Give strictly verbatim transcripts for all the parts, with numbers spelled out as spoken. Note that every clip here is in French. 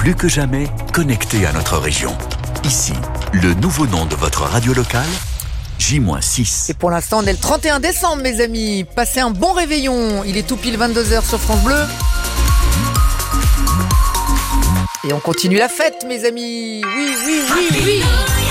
plus que jamais connectés à notre région. Ici, le nouveau nom de votre radio locale, J six. Et pour l'instant, on est le trente et un décembre, mes amis. Passez un bon réveillon. Il est tout pile vingt-deux heures sur France Bleu. Et on continue la fête, mes amis. Oui, oui, oui, oui.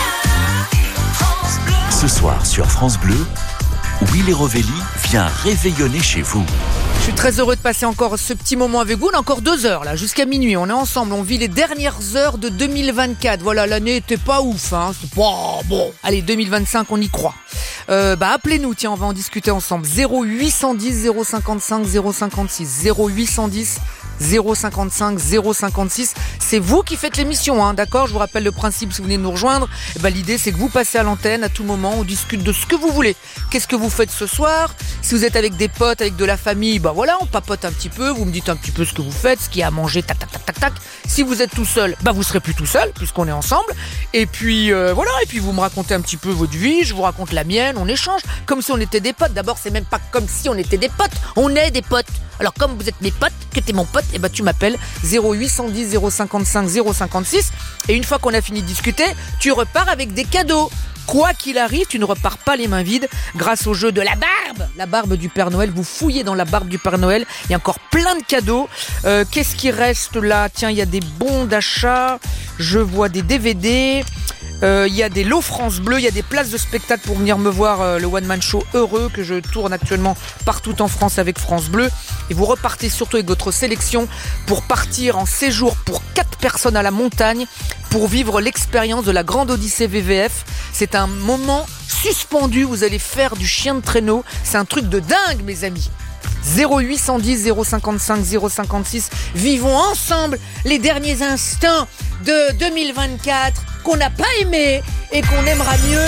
Ce soir sur France Bleu, Will et Rovelli vient réveillonner chez vous. Je suis très heureux de passer encore ce petit moment avec vous. On a encore deux heures là, jusqu'à minuit. On est ensemble, on vit les dernières heures de deux mille vingt-quatre. Voilà, l'année était pas ouf, hein. C'est pas bon. Allez, deux mille vingt-cinq, on y croit. Euh, bah appelez-nous, tiens, on va en discuter ensemble. zéro huit cent dix zéro cinquante-cinq zéro cinquante-six. zéro huit cent dix zéro cinquante-cinq zéro cinquante-six. C'est vous qui faites l'émission, hein, d'accord ? Je vous rappelle le principe, si vous venez nous rejoindre, eh ben, l'idée c'est que vous passez à l'antenne à tout moment, on discute de ce que vous voulez. Qu'est-ce que vous faites ce soir ? Si vous êtes avec des potes, avec de la famille, bah voilà, on papote un petit peu, vous me dites un petit peu ce que vous faites, ce qu'il y a à manger, tac, tac, tac, tac, tac. Si vous êtes tout seul, bah vous serez plus tout seul, puisqu'on est ensemble. Et puis euh, voilà, et puis vous me racontez un petit peu votre vie, je vous raconte la mienne, on échange, comme si on était des potes. D'abord, c'est même pas comme si on était des potes, on est des potes. Alors comme vous êtes mes potes, que t'es mon pote, et bah tu m'appelles zéro huit cent dix zéro cinquante-cinq zéro cinquante-six. Et une fois qu'on a fini de discuter, tu repars avec des cadeaux. Quoi qu'il arrive, tu ne repars pas les mains vides grâce au jeu de la barbe. La barbe du Père Noël, vous fouillez dans la barbe du Père Noël, il y a encore plein de cadeaux. Euh, qu'est-ce qui reste là ? Tiens, il y a des bons d'achat, je vois des D V D, euh, il y a des lots France Bleu, il y a des places de spectacle pour venir me voir, euh, le One Man Show Heureux que je tourne actuellement partout en France avec France Bleu. Et vous repartez surtout avec votre sélection pour partir en séjour pour quatre personnes à la montagne pour vivre l'expérience de la Grande Odyssée V V F. C'est un moment suspendu, vous allez faire du chien de traîneau. C'est un truc de dingue, mes amis. zéro huit cent dix zéro cinquante-cinq zéro cinquante-six. Vivons ensemble les derniers instants de deux mille vingt-quatre qu'on n'a pas aimé et qu'on aimera mieux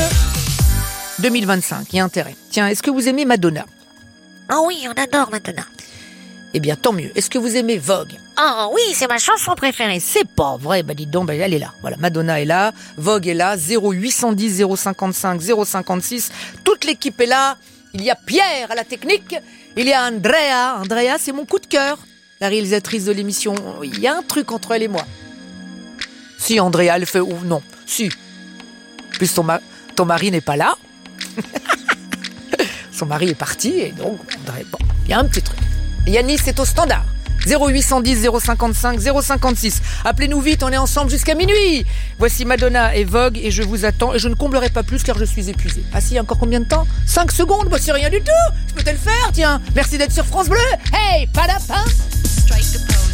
deux mille vingt-cinq. Il y a intérêt. Tiens, est-ce que vous aimez Madonna ? Ah oh oui, on adore Madonna. Eh bien, tant mieux. Est-ce que vous aimez Vogue ? Ah oh oui, c'est ma chanson préférée. C'est pas vrai. Bah dites donc, bah, elle est là. Voilà, Madonna est là, Vogue est là, zéro huit cent dix zéro cinquante-cinq zéro cinquante-six. Toute l'équipe est là. Il y a Pierre à la technique. Il y a Andrea. Andrea, c'est mon coup de cœur. La réalisatrice de l'émission. Il y a un truc entre elle et moi. Si, Andrea, elle fait... ou non, si. Plus ton, ma... ton mari n'est pas là. Son mari est parti et donc, Andrea, bon, il y a un petit truc. Yannis, c'est au standard. zéro huit cent dix zéro cinquante-cinq zéro cinquante-six. Appelez-nous vite, on est ensemble jusqu'à minuit. Voici Madonna et Vogue et je vous attends. Et je ne comblerai pas plus car je suis épuisé. Ah si, encore combien de temps ? cinq secondes, bah c'est rien du tout. Je peux te le faire, tiens. Merci d'être sur France Bleu. Hey, pas la fin. Strike the pose.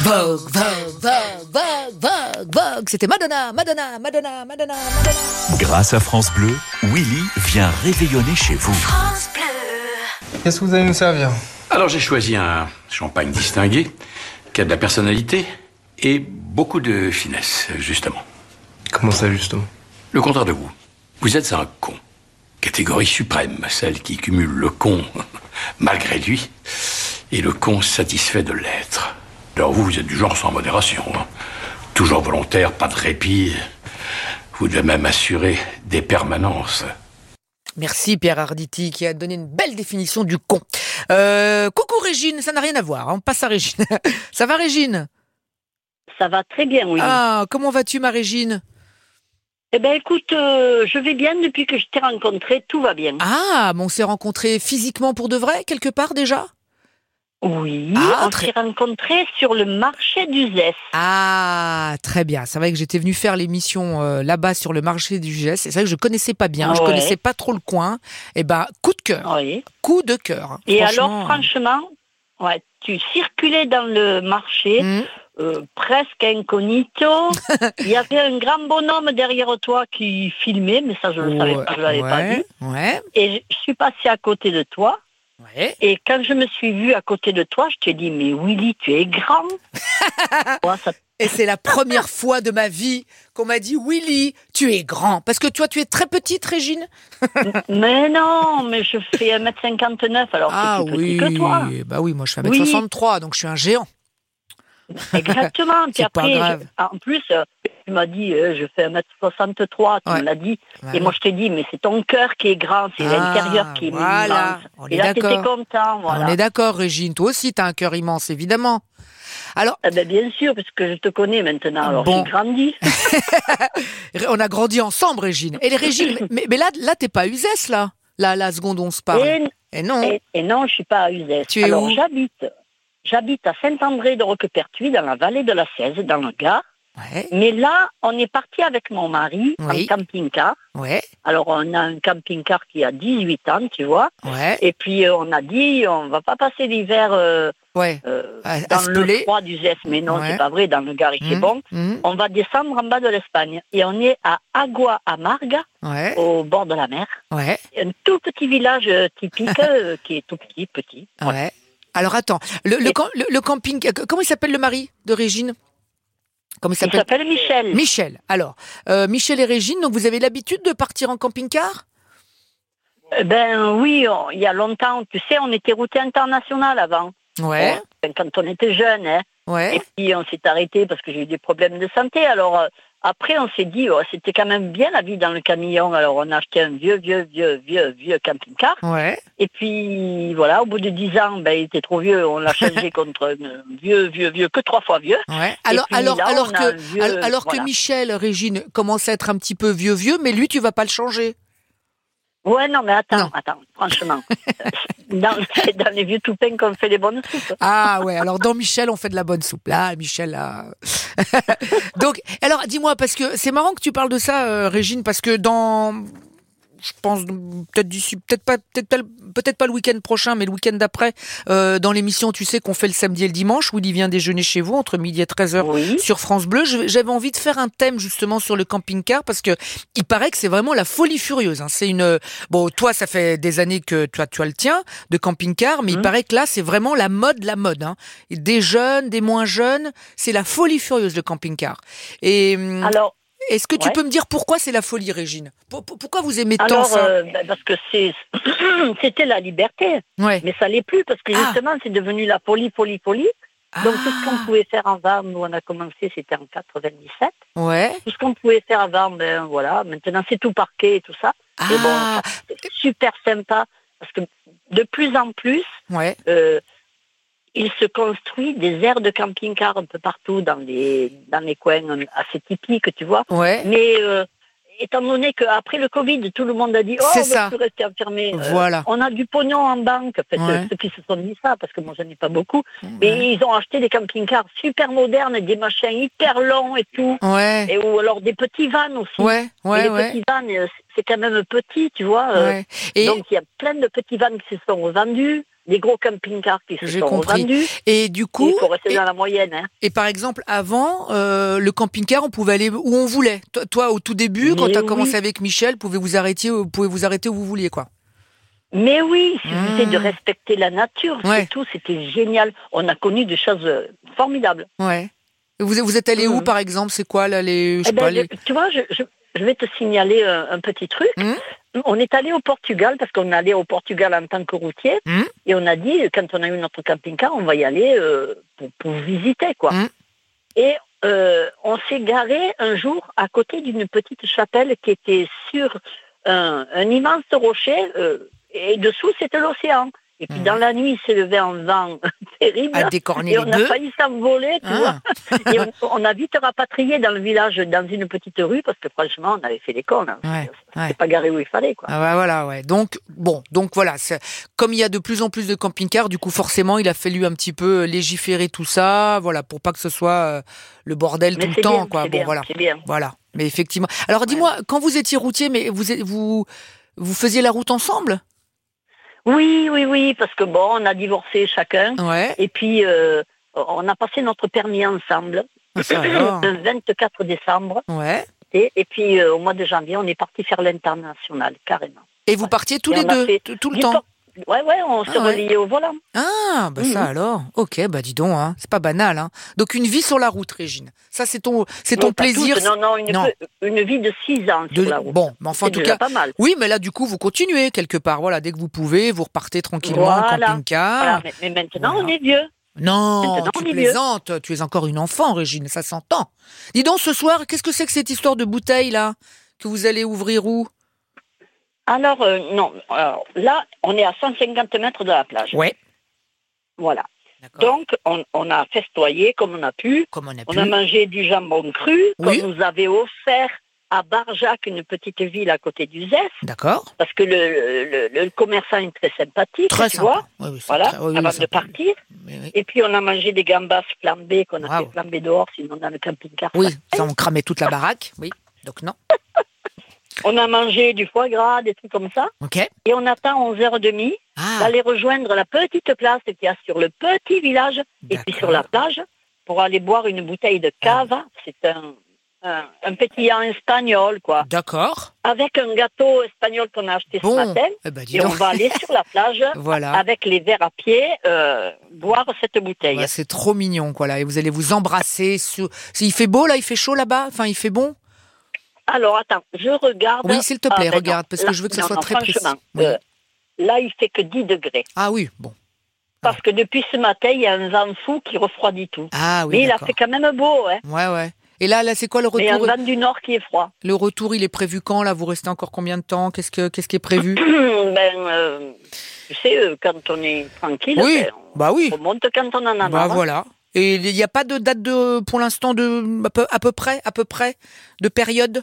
Vogue, Vogue, Vogue, Vogue, Vogue, Vogue. C'était Madonna, Madonna, Madonna, Madonna, Madonna. Grâce à France Bleu, Willy vient réveillonner chez vous. France Bleu. Qu'est-ce que vous allez nous servir? Alors j'ai choisi un champagne distingué, qui a de la personnalité et beaucoup de finesse, justement. Comment ça, justement? Le contraire de vous. Vous êtes un con. Catégorie suprême, celle qui cumule le con malgré lui et le con satisfait de l'être. Alors vous, vous êtes du genre sans modération. Hein. Toujours volontaire, pas de répit. Vous devez même assurer des permanences. Merci Pierre Arditi qui a donné une belle définition du con. Euh, coucou Régine, ça n'a rien à voir, hein. On passe à Régine. Ça va Régine? Ça va très bien, oui. Ah, comment vas-tu ma Régine? Eh bien, écoute, euh, je vais bien depuis que je t'ai rencontré, tout va bien. Ah, mais on s'est rencontrés physiquement pour de vrai, quelque part déjà? Oui, Ah, on très- s'est rencontrés sur le marché d'Uzès. Ah, très bien. C'est vrai que j'étais venue faire l'émission euh, là-bas sur le marché du Geste. C'est vrai que je connaissais pas bien, je Ouais. connaissais pas trop le coin. Eh ben, coup de cœur, Oui. coup de cœur. Et Franchement, alors, franchement, ouais, tu circulais dans le marché, hum, euh, presque incognito. Il y avait un grand bonhomme derrière toi qui filmait, mais ça, je ne le savais pas, je ne l'avais pas ouais, vu. ouais, Et je suis passée à côté de toi. ouais. Et quand je me suis vue à côté de toi, je t'ai dit, mais Willy, tu es grand. Ouais, ça Et c'est la première fois de ma vie qu'on m'a dit Willy, tu es grand. Parce que toi, tu es très petite, Régine. Mais non, mais je fais un mètre cinquante-neuf, alors Ah c'est plus oui, petit que toi. bah oui, moi je fais un Oui. mètre soixante-trois, donc je suis un géant. Exactement. Puis C'est pas après, grave. je- en plus, euh, tu m'as dit, euh, je fais un mètre soixante-trois, tu Ouais. me l'as dit. Voilà. Et moi, je t'ai dit, mais c'est ton cœur qui est grand, c'est Ah, l'intérieur qui est voilà. immense. On Et est là, t'étais d'accord. content, voilà. On est d'accord, Régine. Toi aussi, t'as un cœur immense, évidemment. Alors, Eh ben, bien sûr, parce que je te connais maintenant, alors Bon. j'ai grandi. on a grandi ensemble, Régine. Et les Régine, mais, mais là, là, t'es pas à Uzès, là. Là, la seconde où on se parle. Et, Et non. et, et non, je suis pas à Uzès. Tu es alors, où j'habite, j'habite à Saint-André de Roquepertuis, dans la vallée de la Cèze, dans le Gard. Ouais, Mais là, on est parti avec mon mari Oui. en camping-car. ouais, Alors, on a un camping-car qui a dix-huit ans, tu vois. ouais, Et puis, euh, on a dit, on va pas passer l'hiver euh, ouais. euh, À- à dans se le peler. froid du Zès. Mais non, Ouais. c'est pas vrai, dans le Gard, il fait Mmh, bon. mmh, On va descendre en bas de l'Espagne. Et on est à Agua Amarga, ouais, au bord de la mer. ouais, Un tout petit village euh, typique, euh, qui est tout petit, petit. ouais. Alors, attends. Le, le, Et- cam- le, le camping, euh, comment il s'appelle le mari de Régine? Comment il Il s'appelle? s'appelle Michel. Michel. Alors, euh, Michel et Régine, donc vous avez l'habitude de partir en camping-car? Eh ben oui, on- il y a longtemps, tu sais, on était routier international avant. Ouais, Bon, quand on était jeune, hein. ouais. Et puis on s'est arrêté parce que j'ai eu des problèmes de santé. Alors euh, après, on s'est dit, oh, c'était quand même bien la vie dans le camion. Alors on a acheté un vieux, vieux, vieux, vieux, vieux camping-car. Ouais, Et puis voilà, au bout de dix ans, ben, il était trop vieux. On l'a changé contre un vieux, vieux, vieux, que trois fois vieux. ouais. Alors, puis alors, là, alors on a que, un vieux, alors, alors que voilà. Michel, Régine, commence à être un petit peu vieux, vieux, mais lui, tu vas pas le changer. Ouais, non, mais attends, Non. attends, franchement. dans, c'est dans les vieux toupins qu'on fait les bonnes soupes. Ah ouais, alors dans Michel, on fait de la bonne soupe. Là, Michel, là. Donc, alors, dis-moi, parce que c'est marrant que tu parles de ça, euh, Régine, parce que dans, je pense, peut-être d'ici, peut-être pas, peut-être pas, peut-être pas le week-end prochain, mais le week-end d'après, euh, dans l'émission, tu sais qu'on fait le samedi et le dimanche, où il vient déjeuner chez vous entre midi et treize heures Oui. sur France Bleu. Je- J'avais envie de faire un thème justement sur le camping-car parce que il paraît que c'est vraiment la folie furieuse. Hein. C'est une, bon, toi, ça fait des années que tu as, tu as le tien de camping-car, mais il Mhm. paraît que là, c'est vraiment la mode, la mode. Hein. Et des jeunes, des moins jeunes, c'est la folie furieuse le camping-car. Et hum, Alors, est-ce que tu ouais. peux me dire pourquoi c'est la folie, Régine? Pour- pour- Pourquoi vous aimez tant alors ça? euh, ben, parce que c'est, c'était la liberté. Ouais. Mais ça l'est plus parce que Ah. justement, c'est devenu la folie, folie, folie. Donc tout ce qu'on Ah, pouvait faire avant, nous on a commencé, c'était en quatre-vingt-dix-sept. ouais. Tout ce qu'on pouvait faire avant, ben voilà, maintenant c'est tout parquet et tout ça. Et bon, Ah, ça, c'est super sympa parce que de plus en plus, ouais. euh, il se construit des aires de camping-car un peu partout dans les dans les coins assez typiques, tu vois. Ouais. Mais euh, étant donné qu'après le Covid, tout le monde a dit « Oh, C'est on ça. va plus rester enfermé. Euh, Voilà. on a du pognon en banque. » En fait, Ouais. euh, ceux qui se sont dit ça, parce que moi, je n'en ai pas beaucoup. Ouais. Mais ils ont acheté des camping-cars super modernes, des machins hyper longs et tout. Ouais. Et ou alors des petits vannes aussi. Ouais. Mais Ouais. les Ouais. petits vannes, euh, c'est quand même petit, tu vois. euh, Ouais. Et Donc, il y a plein de petits vannes qui se sont revendus. des gros camping-cars qui se J'ai sont compris. vendus. Et du coup, Il faut rester et, dans la moyenne. Hein. et par exemple, avant, euh, le camping-car, on pouvait aller où on voulait. Toi, toi au tout début, quand Mais tu as oui. commencé avec Michel, pouvez vous arrêter, vous pouvez vous arrêter où vous vouliez, quoi. Mais oui, il suffisait Mmh. de respecter la nature, Ouais. c'est tout, c'était génial. On a connu des choses euh, formidables. Ouais. Et Vous, vous êtes allé où, Mhm. par exemple? C'est quoi, là, les... Je sais Eh ben, pas, je- les... tu vois, je, je, je vais te signaler un, un petit truc. Mhm. On est allé au Portugal, parce qu'on allait au Portugal en tant que routier, Mhm. et on a dit, quand on a eu notre camping-car, on va y aller euh, pour, pour visiter, quoi. Mhm. Et euh, on s'est garé un jour à côté d'une petite chapelle qui était sur un, un immense rocher, euh, et dessous, c'était l'océan. Et puis Mhm. dans la nuit, il s'est levé un vent terrible. À décorner Et les on a deux. failli s'envoler, tu Ah. vois. Et on, on a vite rapatrié dans le village, dans une petite rue, parce que franchement, on avait fait les cons. Hein. Ouais, C'était ouais. pas garé où il fallait, quoi. Ah bah voilà, ouais. Donc bon, donc voilà, c'est- comme il y a de plus en plus de camping-cars, du coup forcément, il a fallu un petit peu légiférer tout ça, voilà, pour pas que ce soit euh, le bordel Mais tout le c'est temps, bien, quoi. c'est Bon bien, voilà, c'est bien. voilà. Mais effectivement. Alors dis-moi, quand vous étiez routier, mais vous êtes- vous vous faisiez la route ensemble? Oui, oui, oui, parce que bon, on a divorcé chacun. Ouais. Et puis, euh, on a passé notre permis ensemble, Ah, ça alors. le vingt-quatre décembre. Ouais. Et, et puis, euh, au mois de janvier, on est parti faire l'international, carrément. Et vous partiez tous Et les on a deux, fait tout, tout le du temps? por- Ouais, ouais, on se Ah ouais. reliait au volant. Ah, bah ça Mhm. alors. Ok, bah dis donc, hein. C'est pas banal, hein. Donc une vie sur la route, Régine. Ça, c'est ton, c'est ton Non, pas plaisir. toutes, non, non, une, Non. peu- une vie de six ans De- sur la route. Bon, mais enfin, en C'est tout déjà cas, pas mal. oui, mais là, du coup, vous continuez quelque part. Voilà, dès que vous pouvez, vous repartez tranquillement en Voilà. camping-car. Voilà, mais, mais maintenant, Voilà. on est vieux. Non, Maintenant, tu on est vieux. plaisantes. Tu es encore une enfant, Régine, ça s'entend. Dis donc, ce soir, qu'est-ce que c'est que cette histoire de bouteille, là, que vous allez ouvrir où? Alors, euh, non, alors, là, on est à cent cinquante mètres de la plage. Ouais. Voilà. D'accord. Donc, on, on a festoyé comme on a pu. Comme on a On pu. a mangé du jambon cru Oui. qu'on nous avait offert à Barjac, une petite ville à côté du Zès, D'accord. parce que le, le, le commerçant est très sympathique, Très tu sympa. vois. Oui, oui, c'est Voilà, très- oui, oui, avant de sympa. partir. Oui, oui. Et puis, on a mangé des gambas flambées qu'on a Wow. fait flamber dehors, sinon dans le camping-car. Oui, ça, on cramait toute la baraque. Oui, donc non. On a mangé du foie gras, des trucs comme ça. Ok. Et on attend onze heures trente Ah, d'aller rejoindre la petite place qu'il y a sur le petit village et puis D'accord. sur la plage pour aller boire une bouteille de cava. C'est un, un, un pétillant espagnol, quoi. d'accord. Avec un gâteau espagnol qu'on a acheté Bon, ce matin. eh ben, dis Et on donc. va aller sur la plage Voilà. avec les verres à pied euh, boire cette bouteille. Ouais, c'est trop mignon, quoi, là. Et vous allez vous embrasser. Sur... Il fait beau, là? Il fait chaud, là-bas? Enfin, il fait bon? Alors, attends, je regarde. Oui, s'il te plaît, Ah, ben regarde, non, parce que là- je veux que ça non, soit non, très précis. franchement, Oui. euh, là, il fait que dix degrés. Ah oui, bon. Parce que depuis ce matin, il y a un vent fou qui refroidit tout. Ah oui, Mais il a d'accord. fait quand même beau, hein. Ouais, ouais. Et là, là, c'est quoi le Mais un retour? vent du nord qui est froid. Le retour, il est prévu quand, là? Vous restez encore combien de temps? Qu'est-ce que, qu'est-ce qui est prévu? ben, euh, tu sais, euh, quand on est tranquille, Oui, ben, on bah oui. remonte quand on en a Bah marre. voilà. Et il n'y a pas de date de, pour l'instant, de, à peu, à peu près, à peu près, de période?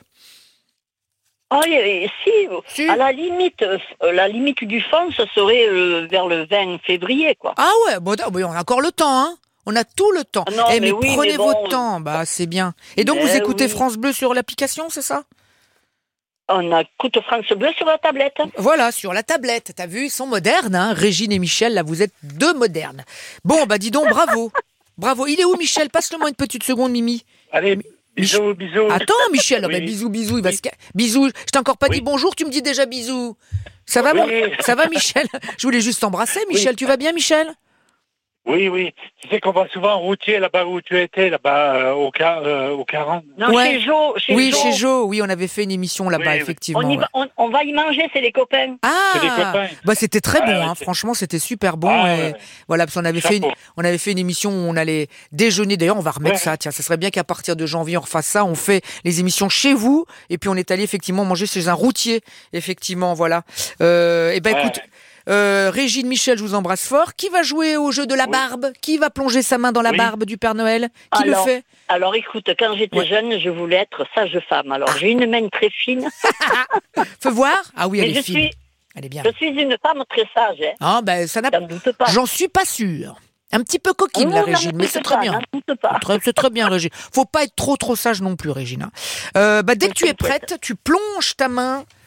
Oh, et- et si, Si. à la limite, euh, la limite du fond, ce serait euh, vers le vingt février, quoi. Ah ouais, bon, bah, on a encore le temps, hein. On a tout le temps. Ah non, Eh, mais, mais oui, prenez mais bon, votre temps, bah c'est bien. Et donc mais vous écoutez oui. France Bleu sur l'application, c'est ça? On écoute France Bleu sur la tablette. Voilà, sur la tablette. T'as vu, ils sont modernes, hein. Régine et Michel, là, vous êtes deux modernes. Bon, bah dis donc, bravo. Bravo. Il est où, Michel? Passe-le-moi une petite seconde, Mimi. Allez, bisous, bisous. Attends, Michel. Ah, bah, Oui. bisous, bisous. Il va Oui. se... ca- Bisous. Je t'ai encore pas Oui. dit bonjour, tu me dis déjà bisous. Ça va, mon- Oui. Ça va, Michel? Je voulais juste t'embrasser, Michel. Tu vas bien, Michel? Oui, oui. Tu sais qu'on va souvent routier là-bas où tu étais, là-bas euh, au, car, euh, au quarante. Non, Ouais. chez Jo. Chez Oui, Jo. chez Jo. Oui, on avait fait une émission là-bas, Oui, oui. effectivement. On, y ouais. va, on, on va y manger, c'est les copains. Ah, C'est des copains. bah c'était très Ah, bon, ouais, hein. c'est- Franchement, c'était super bon. Ah, et ouais. Voilà, parce qu'on avait fait, une, Chapeau. on avait fait une émission où on allait déjeuner. D'ailleurs, on va remettre Ouais. ça. Tiens, ça serait bien qu'à partir de janvier, on refasse ça. On fait les émissions chez vous, et puis on est allé effectivement manger chez un routier. Effectivement, voilà. Euh, et ben Ouais. écoute. Euh, Régine, Michel, je vous embrasse fort. Qui va jouer au jeu de la Oui. barbe? Qui va plonger sa main dans la Oui. barbe du Père Noël? Qui Alors, le fait? Alors écoute, quand j'étais Ouais. jeune, je voulais être sage femme. Alors j'ai une main très fine, Fais voir. Ah oui, mais elle je est fine. suis, Elle est bien. je suis une femme très sage. Hein. Ah ben ça n'a. T'en doute pas. J'en suis pas sûre. Un petit peu coquine, Non, la n'en Régine, mais doute c'est très pas, bien. n'en doute pas. Très- C'est très bien, Régine. Faut pas être trop trop sage non plus, Régine. hein. Euh, bah, dès que tu es prête, tu plonges ta main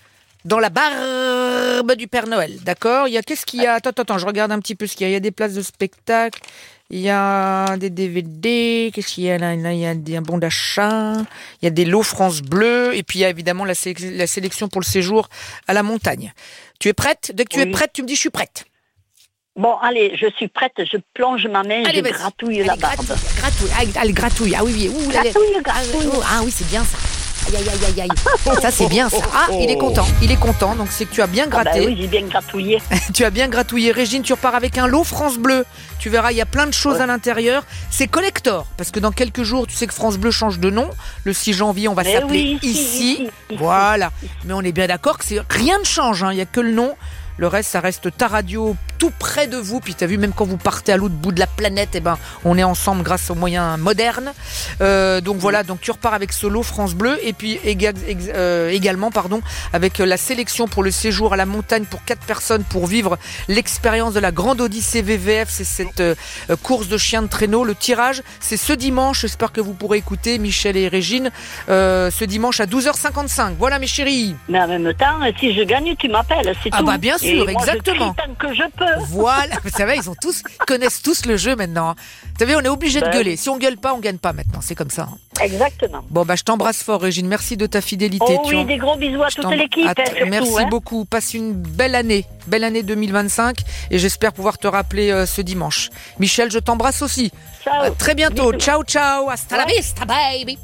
dans la barbe du Père Noël, d'accord ? Il y a, qu'est-ce qu'il y a ? Attends, attends, attends, je regarde un petit peu ce qu'il y a. Il y a des places de spectacle, il y a des D V D, qu'est-ce qu'il y a là ? Là, il y a des, un bon d'achat, il y a des lots France Bleu, et puis il y a évidemment la, sé- la sélection pour le séjour à la montagne. Tu es prête ? Dès que tu oui. es prête, tu me dis je suis prête. Bon, allez, je suis prête, je plonge ma main, allez, je vas-y. gratouille allez, la barbe. Gratouille, gratouille, allez, gratouille, ah oui, oui, ouh, gratouille, là, gratouille. Ah, ah oui, c'est bien ça. Aïe, aïe, aïe, aïe, aïe. Ça, c'est bien ça. Ah, il est content, il est content, donc c'est que tu as bien gratté. Ah bah oui, j'ai bien gratouillé. Tu as bien gratouillé. Régine, tu repars avec un lot France Bleu. Tu verras, il y a plein de choses ouais. à l'intérieur. C'est collector, parce que dans quelques jours, tu sais que France Bleu change de nom. Le six janvier, on va Mais s'appeler oui, ici. Ici, ici. Voilà. Mais on est bien d'accord que c'est... rien ne change, hein. Il n'y a que le nom. Le reste, ça reste ta radio tout près de vous. Puis t'as vu, même quand vous partez à l'autre bout de la planète, eh ben, on est ensemble grâce aux moyens modernes. Euh, donc voilà, donc tu repars avec ce lot France Bleu. Et puis éga- ex- euh, également, pardon, avec la sélection pour le séjour à la montagne pour quatre personnes pour vivre l'expérience de la Grande Odyssée V V F. C'est cette euh, course de chiens de traîneau. Le tirage, c'est ce dimanche. J'espère que vous pourrez écouter Michel et Régine euh, ce dimanche à douze heures cinquante-cinq. Voilà mes chéris. Mais en même temps, si je gagne, tu m'appelles, c'est ah tout. Bah bien sûr. Et exactement. Moi, je crie tant que je peux. Voilà, vous savez, ils ont tous connaissent tous le jeu maintenant. Vous savez, on est obligé ben... de gueuler. Si on gueule pas, on gagne pas maintenant. C'est comme ça. Exactement. Bon bah je t'embrasse fort, Régine. Merci de ta fidélité. Oh oui, des gros bisous à toute l'équipe. Att- hein, surtout, merci hein. beaucoup. Passe une belle année, belle année deux mille vingt-cinq, et j'espère pouvoir te rappeler euh, ce dimanche. Michel, je t'embrasse aussi. Ciao. À très bientôt. Bisous. Ciao, ciao. Hasta ouais. la vista, baby.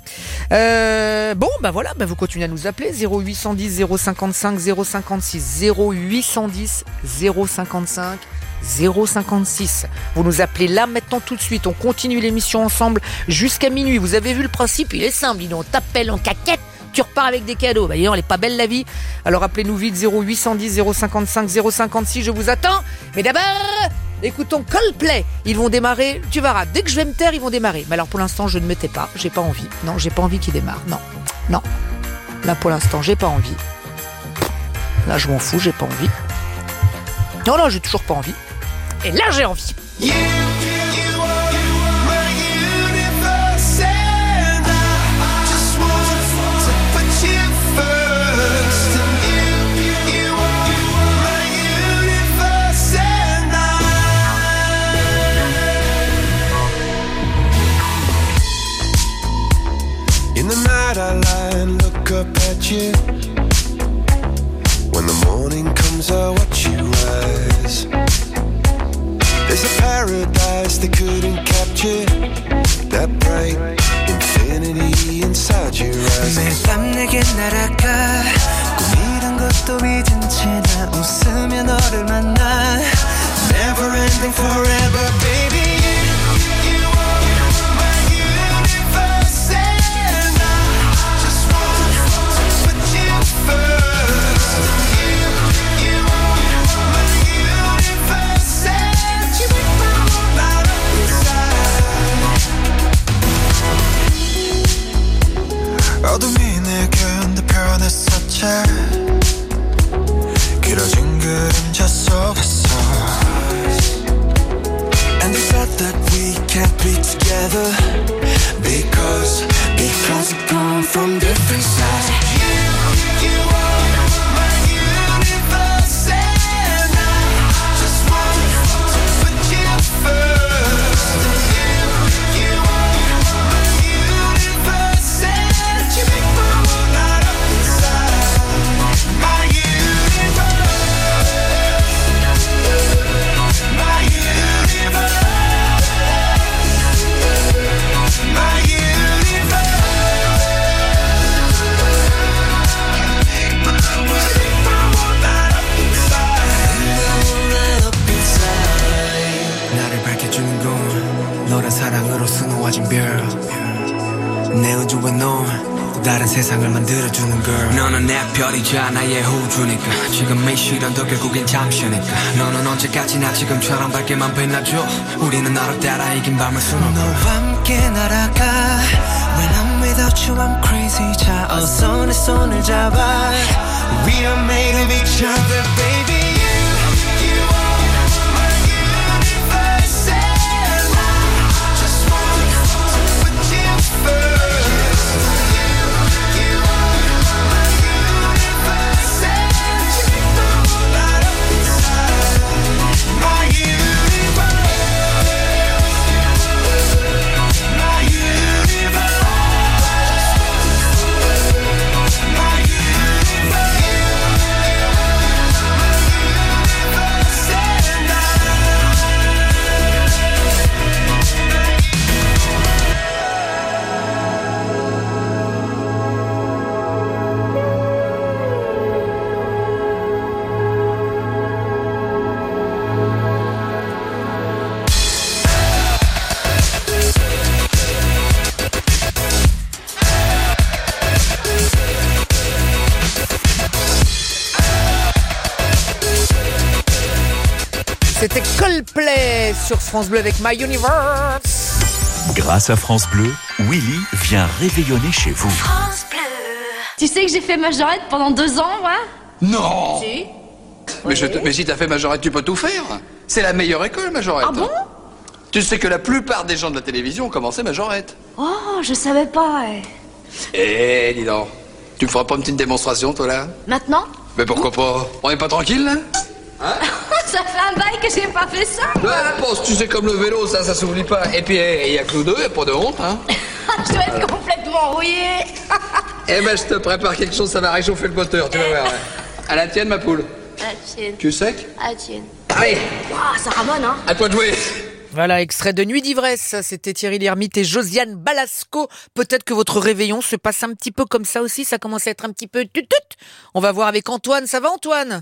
Euh, bon, bah voilà, bah vous continuez à nous appeler zéro huit cent dix zéro cinquante-cinq zéro cinquante-six zéro huit cent dix zéro cinquante-cinq zéro cinquante-six. Vous nous appelez là maintenant tout de suite. On continue l'émission ensemble jusqu'à minuit. Vous avez vu le principe, il est simple. Dis donc, on t'appelle en caquette, tu repars avec des cadeaux. Bah, elle est pas belle la vie. Alors appelez-nous vite zéro huit cent dix zéro cinquante-cinq zéro cinquante-six. Je vous attends. Mais d'abord, écoutons Coldplay. Ils vont démarrer. Tu verras. Dès que je vais me taire, ils vont démarrer. Mais alors pour l'instant, je ne me tais pas. J'ai pas envie. Non, j'ai pas envie qu'ils démarrent. Non, non. Là pour l'instant, j'ai pas envie. Là, je m'en fous. J'ai pas envie. Non, non, j'ai toujours pas envie. Et là, j'ai envie. Yeah. In the night I lie and look up at you. When the morning comes I watch you rise. There's a paradise they couldn't capture. That bright infinity inside your eyes. 매일 밤 내게 날아가 꿈이란 것도 잊은 채 나 웃으며 너를 만나. Never ending forever baby. 어둠이 내게 편했었지 길어진 그림자 속에서 And they said that we can't be together Because, because we come from different sides You, you are my universe And I just want to put you first 사랑으로 수놓아진 별 내 우주와 너 다른 세상을 만들어주는 girl 너는 내 별이자 나의 호주니까 지금의 시련도 결국엔 잠시니까 너는 언제까지나 지금처럼 밝게만 빛나줘 우리는 너를 따라 이긴 밤을 수놓아 너와 함께 날아가 When I'm without you I'm crazy 자 어서 내 손을 잡아 We are made of each other baby Ivresse sur France Bleu avec My Universe. Grâce à France Bleu, Willy vient réveillonner chez vous. France Bleu. Tu sais que j'ai fait majorette pendant deux ans, moi? Non. Si. Mais, Oui. je te- mais si t'as fait majorette, tu peux tout faire. C'est la meilleure école, majorette. Ah bon? Tu sais que la plupart des gens de la télévision ont commencé majorette. Oh, je savais pas. eh. Eh, dis donc. Tu me feras pas une petite démonstration, toi, là? Maintenant? Mais pourquoi pas? On est pas tranquille, là? Ça fait un bail que j'ai pas fait ça. Ouais, la pause, tu sais, comme le vélo, ça, ça s'oublie pas. Et puis, il y a que nous deux, y a pas de honte, hein? Je dois être complètement rouillée. Eh ben, je te prépare quelque chose, ça va réchauffer le moteur, tu vas voir. ouais. À la tienne, ma poule. Ah tienne. Tu sais? Ah tienne. Allez, Waouh, ça ramone, hein. à toi de jouer. Voilà, extrait de Nuit d'Ivresse. C'était Thierry Lhermitte et Josiane Balasco. Peut-être que votre réveillon se passe un petit peu comme ça aussi. Ça commence à être un petit peu tut tut. On va voir avec Antoine. Ça va, Antoine?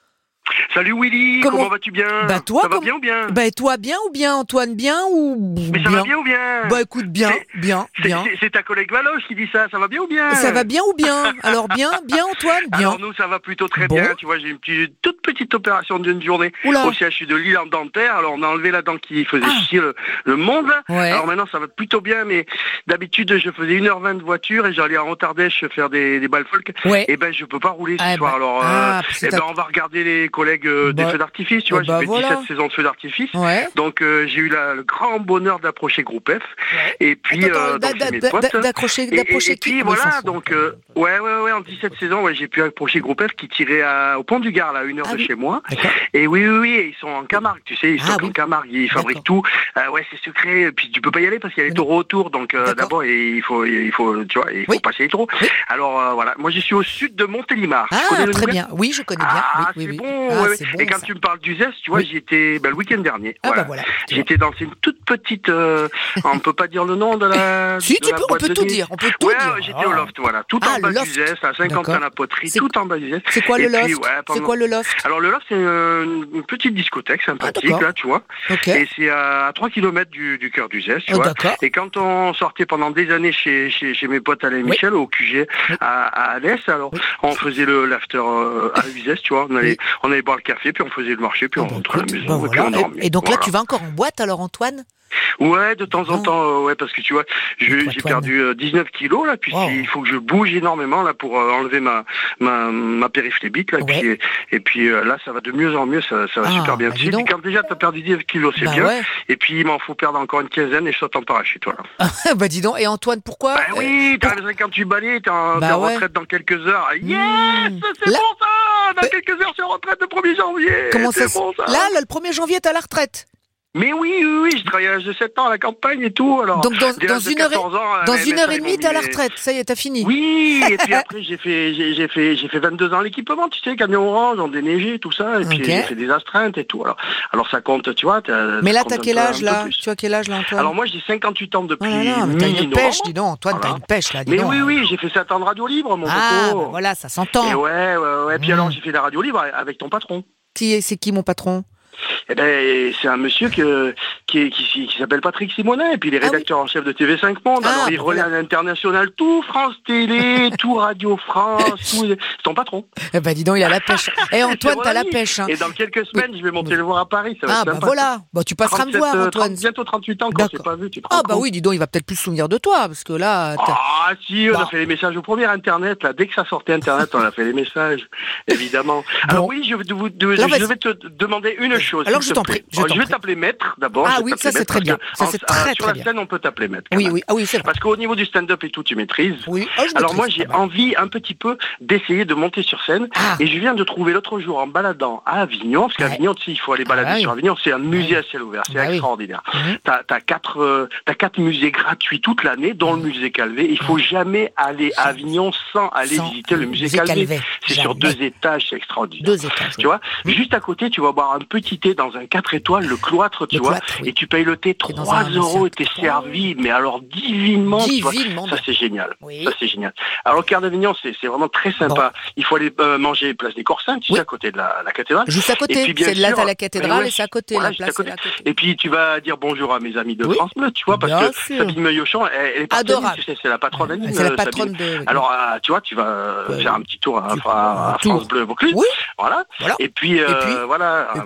Salut Willy, Comment- comment, vas-tu bien? Bah toi, ça va comme- bien ou bien? Bah et toi, bien ou bien, Antoine? Bien ou Mais ça bien va bien ou bien? Bah écoute, bien, C'est- bien, C'est- bien. c'est- C'est ta collègue Valoche qui dit ça, ça va bien ou bien? Ça va bien ou bien? Alors bien, bien, Antoine? Bien. Alors nous ça va plutôt très Bon. bien, tu vois, j'ai une petite, toute petite opération d'une journée Oula. au C H U de Lille en dentaire, alors on a enlevé la dent qui faisait Ah. chier le, le monde, Ouais. alors maintenant ça va plutôt bien, mais d'habitude je faisais une heure vingt de voiture et j'allais à Rotardèche faire des, des balles folk, Ouais. et ben je peux pas rouler ce Ah, soir, bah. alors Ah, euh, parce que eh ben t'as- on va regarder les collègues euh, des Bah. feux d'artifice, tu vois, Eh bah, j'ai fait voilà. dix-sept saisons de feux d'artifice, Ouais. donc euh, j'ai eu la- le grand bonheur d'approcher Groupe F, et puis Attends, euh, attends, donc, d'a- c'est mes d'a- potes. d'a- d'accrocher, Et- d'approcher et, et qui? puis Ah, bah, il s'en voilà, fout. donc euh, ouais, ouais, ouais, en dix-sept saisons, ouais, j'ai pu approcher Groupe F qui tirait à- au Pont du Gard, là, à une heure Ah de oui. chez moi. D'accord. Et oui, oui, oui, et ils sont en Camargue, tu sais, ils sont Ah en oui. Camargue, ils fabriquent tout. Euh, ouais, c'est secret. Et puis tu peux pas y aller parce qu'il y a les Mais taureaux autour, donc euh, D'accord. d'abord il faut, il faut, tu vois, il faut Oui. passer les taureaux. Oui. Alors euh, voilà, moi je suis au sud de Montélimar. Tu connais Ah, le très Nougat bien. Oui, je connais bien. Ah, oui, oui, c'est oui. bon, Ah, ouais, ouais. c'est bon, Et quand ça. tu me parles du zeste, tu vois, Oui. j'y étais ben, le week-end dernier. Ah, voilà. bah voilà. J'étais dans une toute petite, euh, on peut pas dire le nom de la. Si, de tu la peux, on boîte peut de tout nuit. dire, on peut tout ouais, dire. ouais, j'étais Ah. au loft, voilà, tout Ah, en bas le du loft. zeste, à cinquante D'accord. à la poterie, C'est- tout en bas du zeste. C'est quoi le Et puis, loft? ouais, C'est pendant- quoi le loft? Alors le loft, c'est euh, une petite discothèque sympathique, d'accord. là, tu vois. Ok. Et c'est à trois kilomètres du, du cœur du zeste, tu Oh, vois. d'accord. Et quand on sortait pendant des années chez, chez, chez mes potes Alain et Oui. Michel, au Q G, Oui. à, à Alès, alors Oui. on faisait le l'after euh, à Uzès, tu vois. On allait, Oui. on allait boire le café, puis on faisait le marché, puis Ah, on bah, rentrait à écoute, la maison, bah, et puis voilà. on dormait. Et, et donc là, Voilà. tu vas encore en boîte alors, Antoine? Ouais, de temps en Ah. temps, euh, ouais, parce que tu vois, je- Et toi, j'ai Antoine perdu euh, dix-neuf kilos là, puis Wow. il faut que je bouge énormément là pour euh, enlever ma ma, ma périphlébite là, et Ouais. puis et puis euh, là ça va de mieux en mieux, ça, ça va Ah, super bien. bah, Tu dis sais, donc. quand déjà t'as perdu dix-neuf kilos, c'est Bah bien. ouais. Et puis il m'en faut perdre encore une quinzaine et je saute en parachute, voilà. Bah dis donc. Et Antoine, pourquoi? Bah Euh, oui, t'as pour- les cinquante-huit balais, t'es en, Bah t'es en ouais. retraite dans quelques heures. Yes, Mmh. c'est Là- bon ça. Dans Bah- quelques heures, je suis en retraite le premier janvier. Comment ça c'est se... bon ça. Là, là, le premier janvier, t'es à la retraite. Mais oui, oui, oui, je travaillais à l'âge de sept ans à la campagne et tout. Alors, Donc dans, dès dans l'âge de une heure et, quatorze ans, dans mes une heure médecins, et ils demie, m'ont t'es à la mis- retraite. Ça y est, t'as fini. Oui, et puis après j'ai fait j'ai, j'ai fait j'ai fait vingt-deux ans l'équipement, tu sais, camion orange, en déneigé, tout ça, et puis Ok. j'ai fait des astreintes et tout. Alors, alors ça compte, tu vois. t'as- Mais ça là, compte t'as un quel peu- âge un peu là? plus. Tu as quel âge là, Antoine? Alors moi j'ai cinquante-huit ans Oh depuis là là, mais t'as une mi-novembre. pêche, dis donc, Antoine, Voilà. t'as une pêche là, dis Mais donc. oui, oui, j'ai fait sept ans de radio libre, mon Ah, coco. bah voilà, ça s'entend. Et ouais, ouais, ouais. Puis Mmh. alors j'ai fait la radio libre avec ton patron. Qui est, c'est qui mon patron? Eh ben, c'est un monsieur que, qui, est- qui, qui s'appelle Patrick Simonin, et puis il est Ah oui. rédacteur en chef de T V cinq Monde. Ah, Alors il bah relaie voilà. à l'international tout France Télé, tout Radio France, tout. C'est ton patron. Eh ben dis donc, il a la pêche. Eh Antoine, C'est mon t'as la ami. pêche. Hein. Et dans quelques semaines, je vais monter le voir à Paris. Ça va Ah être bah sympa. voilà. Bah tu passeras me trente-sept, voir, euh, Antoine. trente bientôt trente-huit ans qu'on s'est D'accord. pas vu. Tu te rends Ah bah compte oui, dis donc, il va peut-être plus se souvenir de toi, parce que là. t'as- Ah si, on Bah. a fait les messages au premier Internet, là, dès que ça sortait Internet, on a fait les messages, évidemment. Alors oui, je, vais te- vous- de- Alors, je vas-y. vais te demander une chose. Alors, s'il je te t'en plaît. prie, je Oh, t'en vais prie. t'appeler maître d'abord. Ah je vais oui, t'appeler ça, c'est maître très parce bien. que Ça, en- c'est euh, très, Sur très la bien. scène, on peut t'appeler maître. quand Oui, même. oui, ah oui, c'est vrai. Parce qu'au niveau du stand-up et tout, tu maîtrises. Oui, ah, je Alors moi, maîtrise j'ai pas mal. envie un petit peu d'essayer de monter sur scène. Ah. Et je viens de trouver l'autre jour en baladant à Avignon, parce qu'à Ouais. Avignon, tu sais, il faut aller balader Ah oui. sur Avignon, c'est un musée Ouais. à ciel ouvert, c'est Bah oui. extraordinaire. Mhm. T'as, t'as quatre, euh, t'as quatre musées gratuits toute l'année, dont le musée Calvé. Il faut jamais aller à Avignon sans aller Sans visiter le musée, musée Calvé. Calvé. C'est sur Jamais. deux étages, c'est extraordinaire. Deux étages. Tu vois, juste à côté, tu vas boire un petit thé dans un quatre étoiles, le cloître, tu Le vois, cloître, oui. et tu payes le thé C'est dans trois un euros et ancien- t'es servi, mais alors divinement, tu vois. Divinement Ça bien. c'est génial. Oui. Ça c'est génial. Alors, Cœur d'Avignon, c'est, c'est vraiment très sympa. Il faut aller euh, manger place des Corsins, tu Oui. sais, à côté de la, la cathédrale. Juste à Et côté. puis, bien C'est là, sûr, t'as la cathédrale mais ouais, et c'est à côté. voilà, La juste à place, côté. c'est à côté. Et puis tu vas dire bonjour à mes amis de Oui. France Bleu, tu vois, parce Bien que sûr. Sabine Meillochon, elle, elle est partie, Adorable. tu sais, c'est la patronne d'Anime. C'est la euh, patronne Sabine. de. Alors, euh, tu vois, tu vas euh, Ouais. faire un petit tour à, Tu- à- à un tour. France Bleu Vaucluse. Oui. Voilà. Voilà. Et puis, euh, Et puis- voilà. et euh, puis, vous voilà.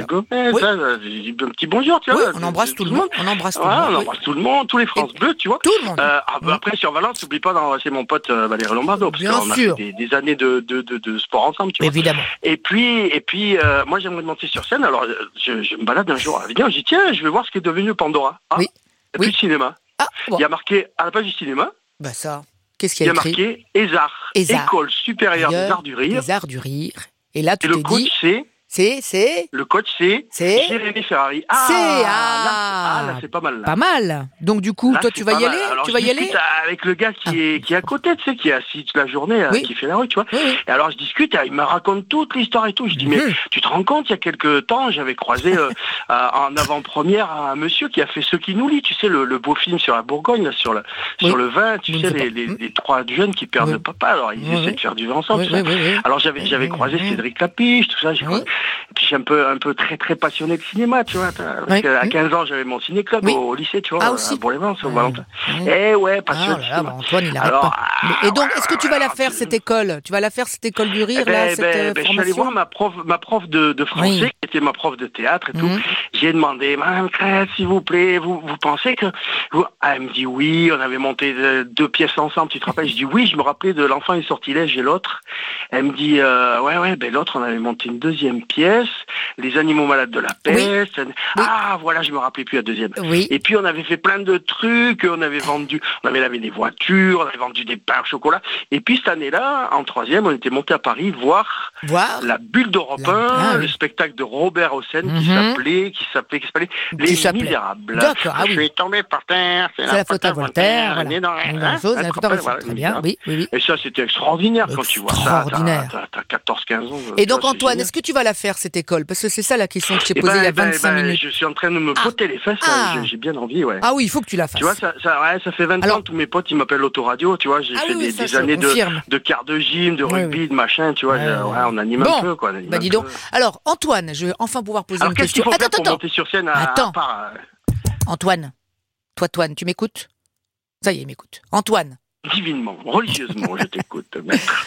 Gomez, Oui. ça, un petit bonjour, tu Oui, vois. on embrasse tout le monde. On embrasse tout le Ouais, monde. on oui. embrasse tout le monde, tous les France Et- Bleus, tu vois. Tout le monde. Euh, ah, bah, Mm. Après, sur Valence, n'oublie pas d'embrasser mon pote euh, Valérie Lombardo, parce Bien qu'on a sûr. fait des, des années de, de, de, de sport ensemble, tu vois. Évidemment. Et puis, et puis euh, moi, j'aimerais monter sur scène. Alors, euh, je, je me balade un jour à Avignon, je dis, tiens, je vais voir ce qui est devenu Pandora. Ah, Oui. il n'y a Oui. plus de cinéma. Ah, bon. Il y a marqué, à la page du cinéma, Bah ça, qu'est-ce il qu'il y y a a écrit? marqué ESAR, ESAR. École supérieure des arts du rire. Des arts du rire. Et là, tu Et le te coach, dis, c'est c'est, c'est, Le coach, c'est C'est Jérémy Ferrari. Ah, C'est- là, ah. ah, là, c'est pas mal. Là. pas mal. Donc du coup, Là, toi, c'est tu vas pas y mal. aller? Alors, Tu je vas y aller? discute avec le gars qui, Ah. est, qui est à côté, tu sais, qui est assis toute la journée, euh, Oui. qui fait la rue, tu vois. Oui, oui. Et alors, je discute, il me raconte toute l'histoire et tout. Je dis, mais Mhm. tu te rends compte, il y a quelques temps, j'avais croisé euh, euh, en avant-première un monsieur qui a fait Ce qui nous lie, tu sais, le, le beau film sur la Bourgogne, là, sur, le, Oui. sur le vin, tu Je ne sais, sais les, pas. les, Mhm. les trois jeunes qui perdent Oui. le papa. Alors, ils Oui, essaient oui. de faire du vin ensemble, Oui, tout ça. oui, oui, oui. Alors, j'avais, j'avais Oui, croisé oui. Cédric Lapiche, tout ça. J'ai Oui. croisé- Et puis, je suis un peu, un peu très, très passionné de cinéma, tu vois. Parce Oui. qu'à Mhm. quinze ans, j'avais mon ciné-club Oui. au, au lycée, tu vois, Ah, aussi. à Bourg-les-Vents, au Ouais. Valentin. Ouais. Eh ouais, Ah passionné de là là, cinéma. bah, Antoine, il arrête Alors, pas. ah, Et donc, ouais, est-ce que tu vas la ouais, faire, ouais. cette école? Tu vas la faire, cette école du Eh rire, ben, là, cette ben, euh, ben, je suis allé formation? voir ma prof, ma prof de, de français, Oui. qui était ma prof de théâtre et tout. Mhm. J'ai demandé, Madame Crête, s'il vous plaît, vous, vous pensez que... vous- Ah, elle me dit oui, on avait monté euh, deux pièces ensemble, tu te rappelles? Je dis oui, je me rappelais de L'Enfant et Sortilège et l'autre. Elle me dit, euh, ouais, ouais, ben l'autre, on avait monté une deuxième pièce, Les animaux malades de la peste. Ah, voilà, je me rappelais plus la deuxième. Oui. Et puis, on avait fait plein de trucs, on avait vendu, on avait lavé des voitures, on avait vendu des pains au chocolat. Et puis, cette année-là, en troisième, on était monté à Paris voir Voir la Bulle d'Europe La- un, ah, le oui. spectacle de Robert Hossein qui Mhm. s'appelait, qui s'appelait, qui s'appelait Qui Les s'appelait. Misérables. D'accord, ah Je oui. suis tombé par terre, c'est C'est la faute à Voltaire, voilà. né dans- Dans la hein, chose, hein, la tu faute à te rappelles, Voltaire. voilà, Très Les bien, Misérables. oui, oui, oui. Et ça, c'était extraordinaire quand tu vois ça. T'as- Extraordinaire. T'as, t'as quatorze quinze ans. Et tu donc, vois, c'est Antoine, génial. est-ce que tu vas la faire, cette école? Parce que c'est ça la question que je t'ai Eh posée ben, il y a ben, vingt-cinq ben, minutes. Je suis en train de me Ah. botter les fesses, Ah. j'ai, j'ai bien envie, ouais. Ah oui, il faut que tu la fasses. Tu vois, ça, ça, ouais, ça fait vingt Alors- ans, tous mes potes, ils m'appellent l'autoradio, tu vois, j'ai Ah fait oui, oui, des, ça, des je années de, confirme. de quart de gym, de Oui, rugby, oui. de machin, tu vois, Ouais, je- ouais. ouais, on anime Bon. un peu, quoi. on anime Bah un dis peu. donc. Alors, Antoine, je vais enfin pouvoir poser Alors, une qu'est-ce qu'il question. faut faire Attends, pour attends, monter sur scène à, Attends. à part, euh, Antoine. Toi, Toine, tu m'écoutes? Ça y est, il m'écoute. Antoine, divinement, religieusement, je t'écoute, maître.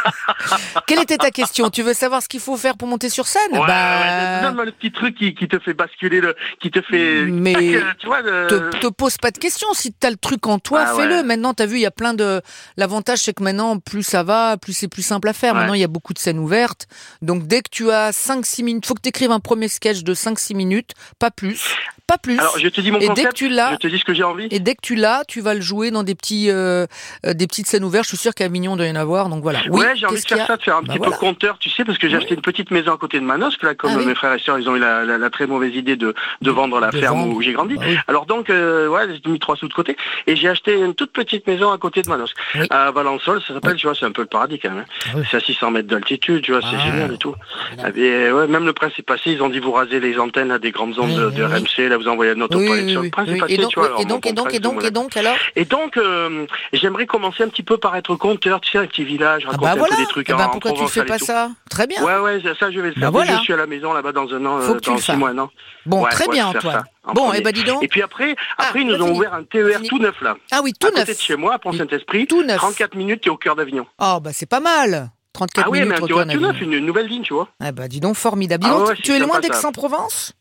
quelle était ta question? Tu veux savoir ce qu'il faut faire pour monter sur scène? Ouais, bah... ouais, donne-moi le petit truc qui, qui te fait basculer, le, qui te fait... Mais tac, tu vois, le... te, te pose pas de questions. Si t'as le truc en toi, Ah, fais-le. ouais. Maintenant, t'as vu, il y a plein de... L'avantage, c'est que maintenant, plus ça va, plus c'est plus simple à faire. Ouais. Maintenant, il y a beaucoup de scènes ouvertes. Donc, dès que tu as cinq six minutes, faut que tu écrives un premier sketch de cinq six minutes, pas plus. Pas plus. Alors, je te dis mon Et dès concept, que tu l'as- je te dis ce que j'ai envie. Et dès que tu l'as, tu vas le jouer dans des petits, euh, euh, des petites scènes ouvertes. Je suis sûr qu'à Avignon, il doit y en avoir. Donc voilà. Oui, Ouais, j'ai envie qu'est-ce de qu'il y faire a ça, de faire un Bah petit voilà. peu compteur, tu sais, parce que j'ai Oui. acheté une petite maison à côté de Manosque, là, comme Ah oui. mes frères et sœurs, ils ont eu la, la, la très mauvaise idée de, de vendre la De ferme vendre. où j'ai grandi. Bah oui. Alors donc, euh, ouais, j'ai mis trois sous de côté, et j'ai acheté une toute petite maison à côté de Manosque. Oui. À Valençol, ça s'appelle, tu vois, c'est un peu le paradis quand même. hein. Ah oui. C'est à six cents mètres d'altitude, tu vois, c'est Ah. génial et tout. Et, ouais, même le prince est passé, ils ont dit vous rasez les antennes à des grandes ondes Oui, de, oui, de oui. R M C, là vous envoyez un Oui, autopilot oui, sur oui, le prince oui. est passé, Et donc, tu vois. oui, alors, et donc, mon et donc, prince et de donc, Monaco. et donc, alors Et donc, euh, j'aimerais commencer un petit peu par être conteur, tu sais, un petit village, Ah raconter bah un voilà. peu des trucs Eh en, ben, en pourquoi tu provençal fais pas et tout. ça? Très bien. Ouais, ouais, ça je vais le Bah faire. Dès que voilà. je suis à la maison là-bas dans un an, Faut euh, que tu dans le six fasses. mois, un an. Bon, Ouais, très ouais, bien, faire Antoine. ça, en Bon, premier. et ben dis donc. Et puis après, Ah, après ils nous bah, ont fini. ouvert un T E R Fini. tout neuf là. Ah oui, tout à neuf. côté de chez moi, à Pont-Saint-Esprit. Tout neuf. trente-quatre minutes, t'es au cœur d'Avignon. Oh, bah c'est pas mal. trente-quatre Ah oui, mais minutes, un T E retour R en tout neuf, Avignon. une, une nouvelle ligne, tu vois. Ah bah dis donc, formidable. Dis Ah donc, ouais, tu c'est es loin sympa, ça. d'Aix-en-Provence?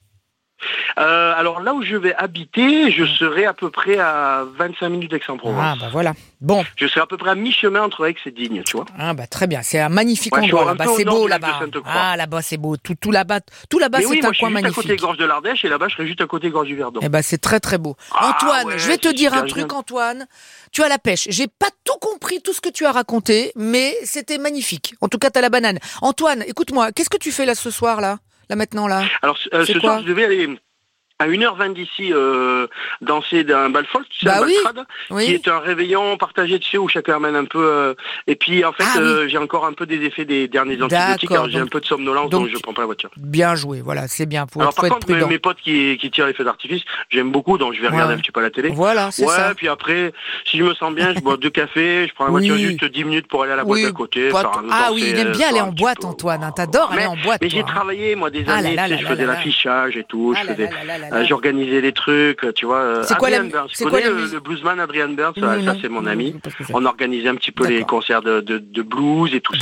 Euh, alors là où je vais habiter, je serai à peu près à vingt-cinq minutes d'Aix-en-Provence. Ah bah voilà. Bon. Je serai à peu près à mi-chemin entre Aix et Digne, tu vois. Ah bah très bien, c'est un magnifique Ouais, je suis endroit un là-bas, peu au c'est nord beau du lac de là-bas. Sainte-Croix. Ah là-bas c'est beau, tout, tout là-bas, tout là-bas Mais c'est oui, un moi je suis coin juste à côté magnifique. Gorge de l'Ardèche et là-bas je serai juste à côté Gorge du Verdon. Eh ben c'est très très beau. Ah, Antoine, ouais, je vais te c'est dire un super truc, génial. Antoine. Tu as la pêche. J'ai pas tout compris, tout ce que tu as raconté, mais c'était magnifique. En tout cas, t'as la banane. Antoine, écoute-moi, qu'est-ce que tu fais là ce soir là, là maintenant là? Alors euh, C'est ce quoi soir je devais aller à une heure vingt d'ici euh, danser d'un bal folk, tu sais, Bah un oui, baltrade, oui. qui est un réveillon partagé, tu sais, où chacun amène un peu... euh, et puis en fait, Ah, oui. euh, j'ai encore un peu des effets des derniers D'accord, antibiotiques, alors j'ai donc- un peu de somnolence, donc- donc, je prends pas la voiture. Bien joué, voilà, c'est bien. Faut, alors faut par être contre, mes, prudent. mes potes qui, qui tirent les feux d'artifice, j'aime beaucoup, donc je vais regarder Ouais. un petit peu la télé. Voilà, c'est ouais, ça. puis après, si je me sens bien, je bois deux cafés, je prends la Oui. voiture juste dix minutes pour aller à la boîte Oui, d'à côté. pas faire t- un- ah danser, oui, il aime bien faire aller un en petit boîte, peu. Antoine. Hein, T'adores aller Mais, en boîte. mais j'ai toi, hein. travaillé, moi, des Ah là années, là tu sais, là je là faisais là. l'affichage et tout, Ah je là faisais, là là là euh, là. j'organisais les trucs, tu vois. euh, C'est quoi la Adrian mu- Burns, tu c'est quoi connais la le, musique le bluesman Adrian Burns, Oui, ça, non, ça, c'est mon non, ami. je sais pas ce que c'est. On organisait un petit peu les D'accord. concerts de, de, de blues et tout ça, Bon. voilà.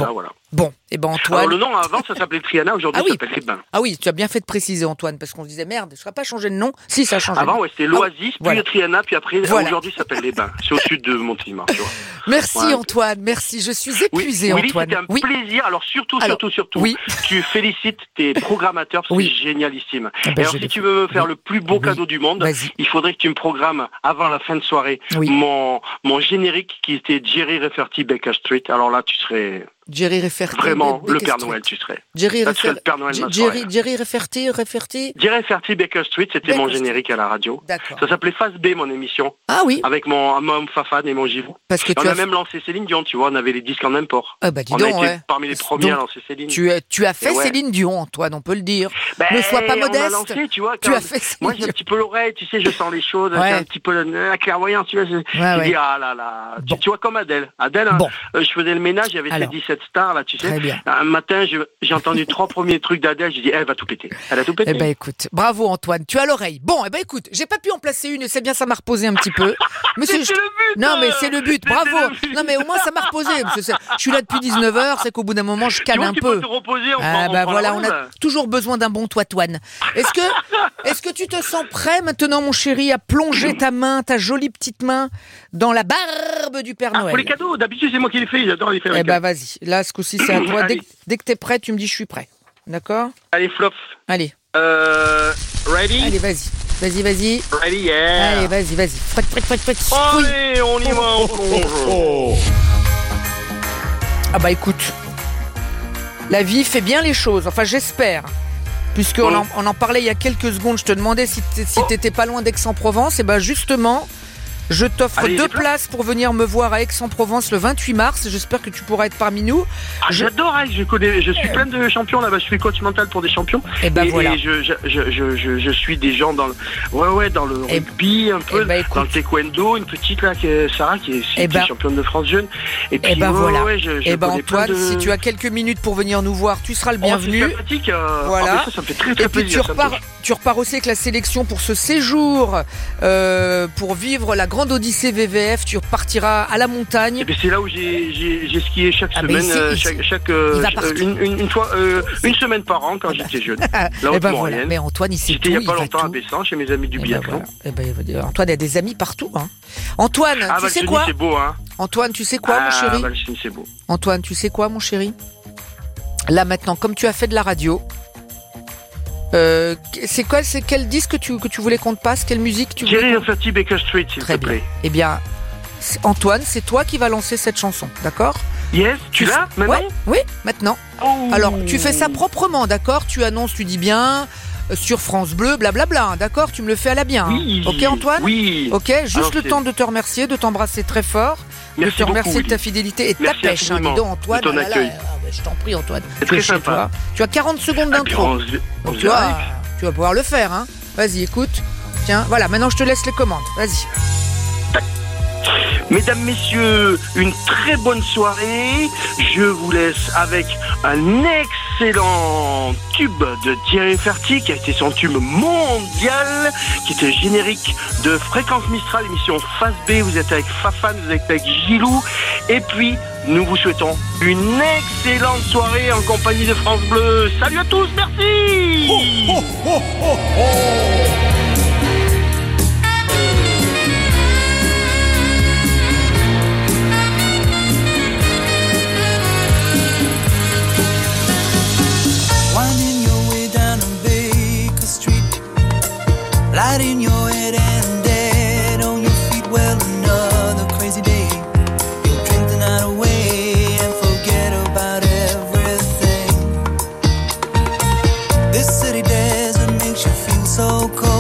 Bon, et eh ben Antoine... Alors le nom avant ça s'appelait Triana, aujourd'hui ah oui. ça s'appelle Les Bains. Ah oui, tu as bien fait de préciser Antoine, parce qu'on se disait merde, ça n'a pas changé de nom. Si, ça a changé. Avant ouais, c'était l'Oasis, ah, puis voilà. Triana, puis après voilà. aujourd'hui ça s'appelle Les Bains. C'est au sud de Montélimar, tu vois. Merci ouais. Antoine, merci, je suis épuisé oui, Antoine. Oui, c'était un oui. plaisir, alors surtout, alors, surtout, surtout, oui. tu félicites tes programmateurs, parce que oui. c'est génialissime. Ah ben, et alors si tu veux me faire oui. le plus beau oui. cadeau du monde, Vas-y. il faudrait que tu me programmes avant la fin de soirée oui. mon, mon générique qui était Jerry Rafferty Baker Street. Alors là tu serais... Jerry Rafferty. Vraiment, le Père Noël, tu serais. Jerry Rafferty. Le Père Noël, G- Jerry, Jerry Rafferty, Rafferty. Jerry Rafferty, Baker Street, c'était Baker mon générique Street. À la radio. D'accord. Ça s'appelait Face B, mon émission. Ah oui. Avec mon, mon Fafan et mon Givou. Parce que on tu a as même lancé Céline Dion, tu vois, on avait les disques en import. Ah bah dis on donc, a été ouais. parmi les premiers donc, à lancer Céline. Tu as, tu as fait ouais. Céline Dion, Antoine, on peut le dire. Ben, ne sois pas modeste. On a lancé, tu vois. Tu as fait Céline moi j'ai un petit peu l'oreille, tu sais, je sens les choses, ouais. j'ai un petit peu la clairvoyance, tu vois. Je, ouais, je ouais. dis ah là là. Bon. Tu, tu vois comme Adèle. Adèle, bon. euh, je faisais le ménage, il y avait Alors. ces dix-sept stars là, tu sais. Très bien. Un matin, je, j'ai entendu trois premiers trucs d'Adèle, j'ai dit, elle va tout péter. Elle a tout pété. Eh ben écoute, bravo Antoine, tu as l'oreille. Bon, eh ben écoute, j'ai pas pu en placer une, c'est bien, ça m'a reposé un petit peu. Mais c'est, c'est le but. Non mais c'est le but, bravo. Le but. Non mais au moins ça m'a reposé. Parce que c'est... Je suis là depuis dix-neuf heures, c'est qu'au bout d'un moment je canne tu vois, un tu peu. Peux te reposer, on ah prend, bah on voilà, on a toujours besoin d'un bon toitoine. Est-ce que, est-ce que tu te sens prêt maintenant, mon chéri, à plonger ta main, ta jolie petite main, dans la barbe du Père ah, Noël? Pour les cadeaux, d'habitude c'est moi qui les fais, j'adore les faire. Eh bah vas-y, là ce coup-ci c'est à toi. Dès, dès que t'es prêt, tu me dis je suis prêt. D'accord? Allez, Flop. Allez. Euh. Ready? Allez, vas-y. Vas-y, vas-y. Ready, yeah. Allez, vas-y, vas-y. Fret, fret, fret, fret. Allez, on y va, on plonge. Ah bah écoute, la vie fait bien les choses. Enfin, j'espère. Puisqu'on en, on en parlait il y a quelques secondes, je te demandais si, t'é, si t'étais pas loin d'Aix-en-Provence. Et ben justement, je t'offre Allez, deux places pour venir me voir à Aix-en-Provence le vingt-huit mars. J'espère que tu pourras être parmi nous. Ah, je... J'adore, hein, je connais, je suis plein de champions là-bas. Je suis coach mental pour des champions. Et ben et, voilà. Et je, je, je, je, je, je suis des gens dans le, ouais, ouais, dans le et rugby un peu, ben, dans le taekwondo, une petite là, qui est Sarah, qui est, qui ben, est championne de France jeune. Et puis, et ben ouais, voilà. Ouais, je, je et ben Antoine, de... si tu as quelques minutes pour venir nous voir, tu seras le bienvenu. Oh, c'est sympathique. Euh... Voilà. Oh, ça, ça me fait très très et puis plaisir. Tu repars, tu repars aussi avec la sélection pour ce séjour, euh, pour vivre la grande Odyssée V V F. Tu repartiras à la montagne. Et puis c'est là où j'ai, j'ai, j'ai skié chaque ah semaine, ici, euh, ici. chaque, chaque euh, une, une, une fois, euh, une semaine par an quand j'étais jeune. La et ben voilà. Mais Antoine, il sait J'étais tout. il y a pas il longtemps à Bessan chez mes amis du et biathlon. Ben voilà. Et ben, Antoine a des amis partout. Hein. Antoine, ah, tu bah, sais quoi c'est beau, hein. Antoine, tu sais quoi, ah, mon chéri Valchini, c'est beau. Antoine, tu sais quoi, mon chéri Là maintenant, comme tu as fait de la radio. Euh, c'est quoi, c'est quel disque que tu, que tu voulais qu'on te passe? Quelle musique tu voulais? Jerry Rafferty Baker Street, s'il Très te plaît. Bien. Eh bien, Antoine, c'est toi qui vas lancer cette chanson, d'accord? Yes, tu, tu l'as maintenant? Ouais, oui, maintenant. Oh. Alors, tu fais ça proprement, d'accord? Tu annonces, tu dis bien euh, sur France Bleu, blablabla, hein, d'accord? Tu me le fais à la bien. Oui. Hein. Ok, Antoine? Oui. Ok, juste Alors, le c'est... temps de te remercier, de t'embrasser très fort, Merci de te remercier beaucoup, de ta fidélité et de Merci ta pêche. Hein, dis donc, Antoine. Ton là, là, là, je t'en prie, Antoine. C'est très sympa. Toi. Tu as quarante secondes d'intro. Ah, on, on tu, vas, tu vas pouvoir le faire. Hein. Vas-y, écoute. Tiens, voilà, maintenant je te laisse les commandes. Vas-y. Mesdames, messieurs, une très bonne soirée. Je vous laisse avec un excellent tube de Jerry Rafferty qui a été son tube mondial, qui était générique de Fréquence Mistral, émission Face B. Vous êtes avec Fafan, vous êtes avec Gilou. Et puis, nous vous souhaitons une excellente soirée en compagnie de France Bleu. Salut à tous, merci. Oh, oh, oh, oh, oh. Light in your head and dead on your feet. Well, another crazy day. You'll drink the night away and forget about everything. This city desert makes you feel so cold.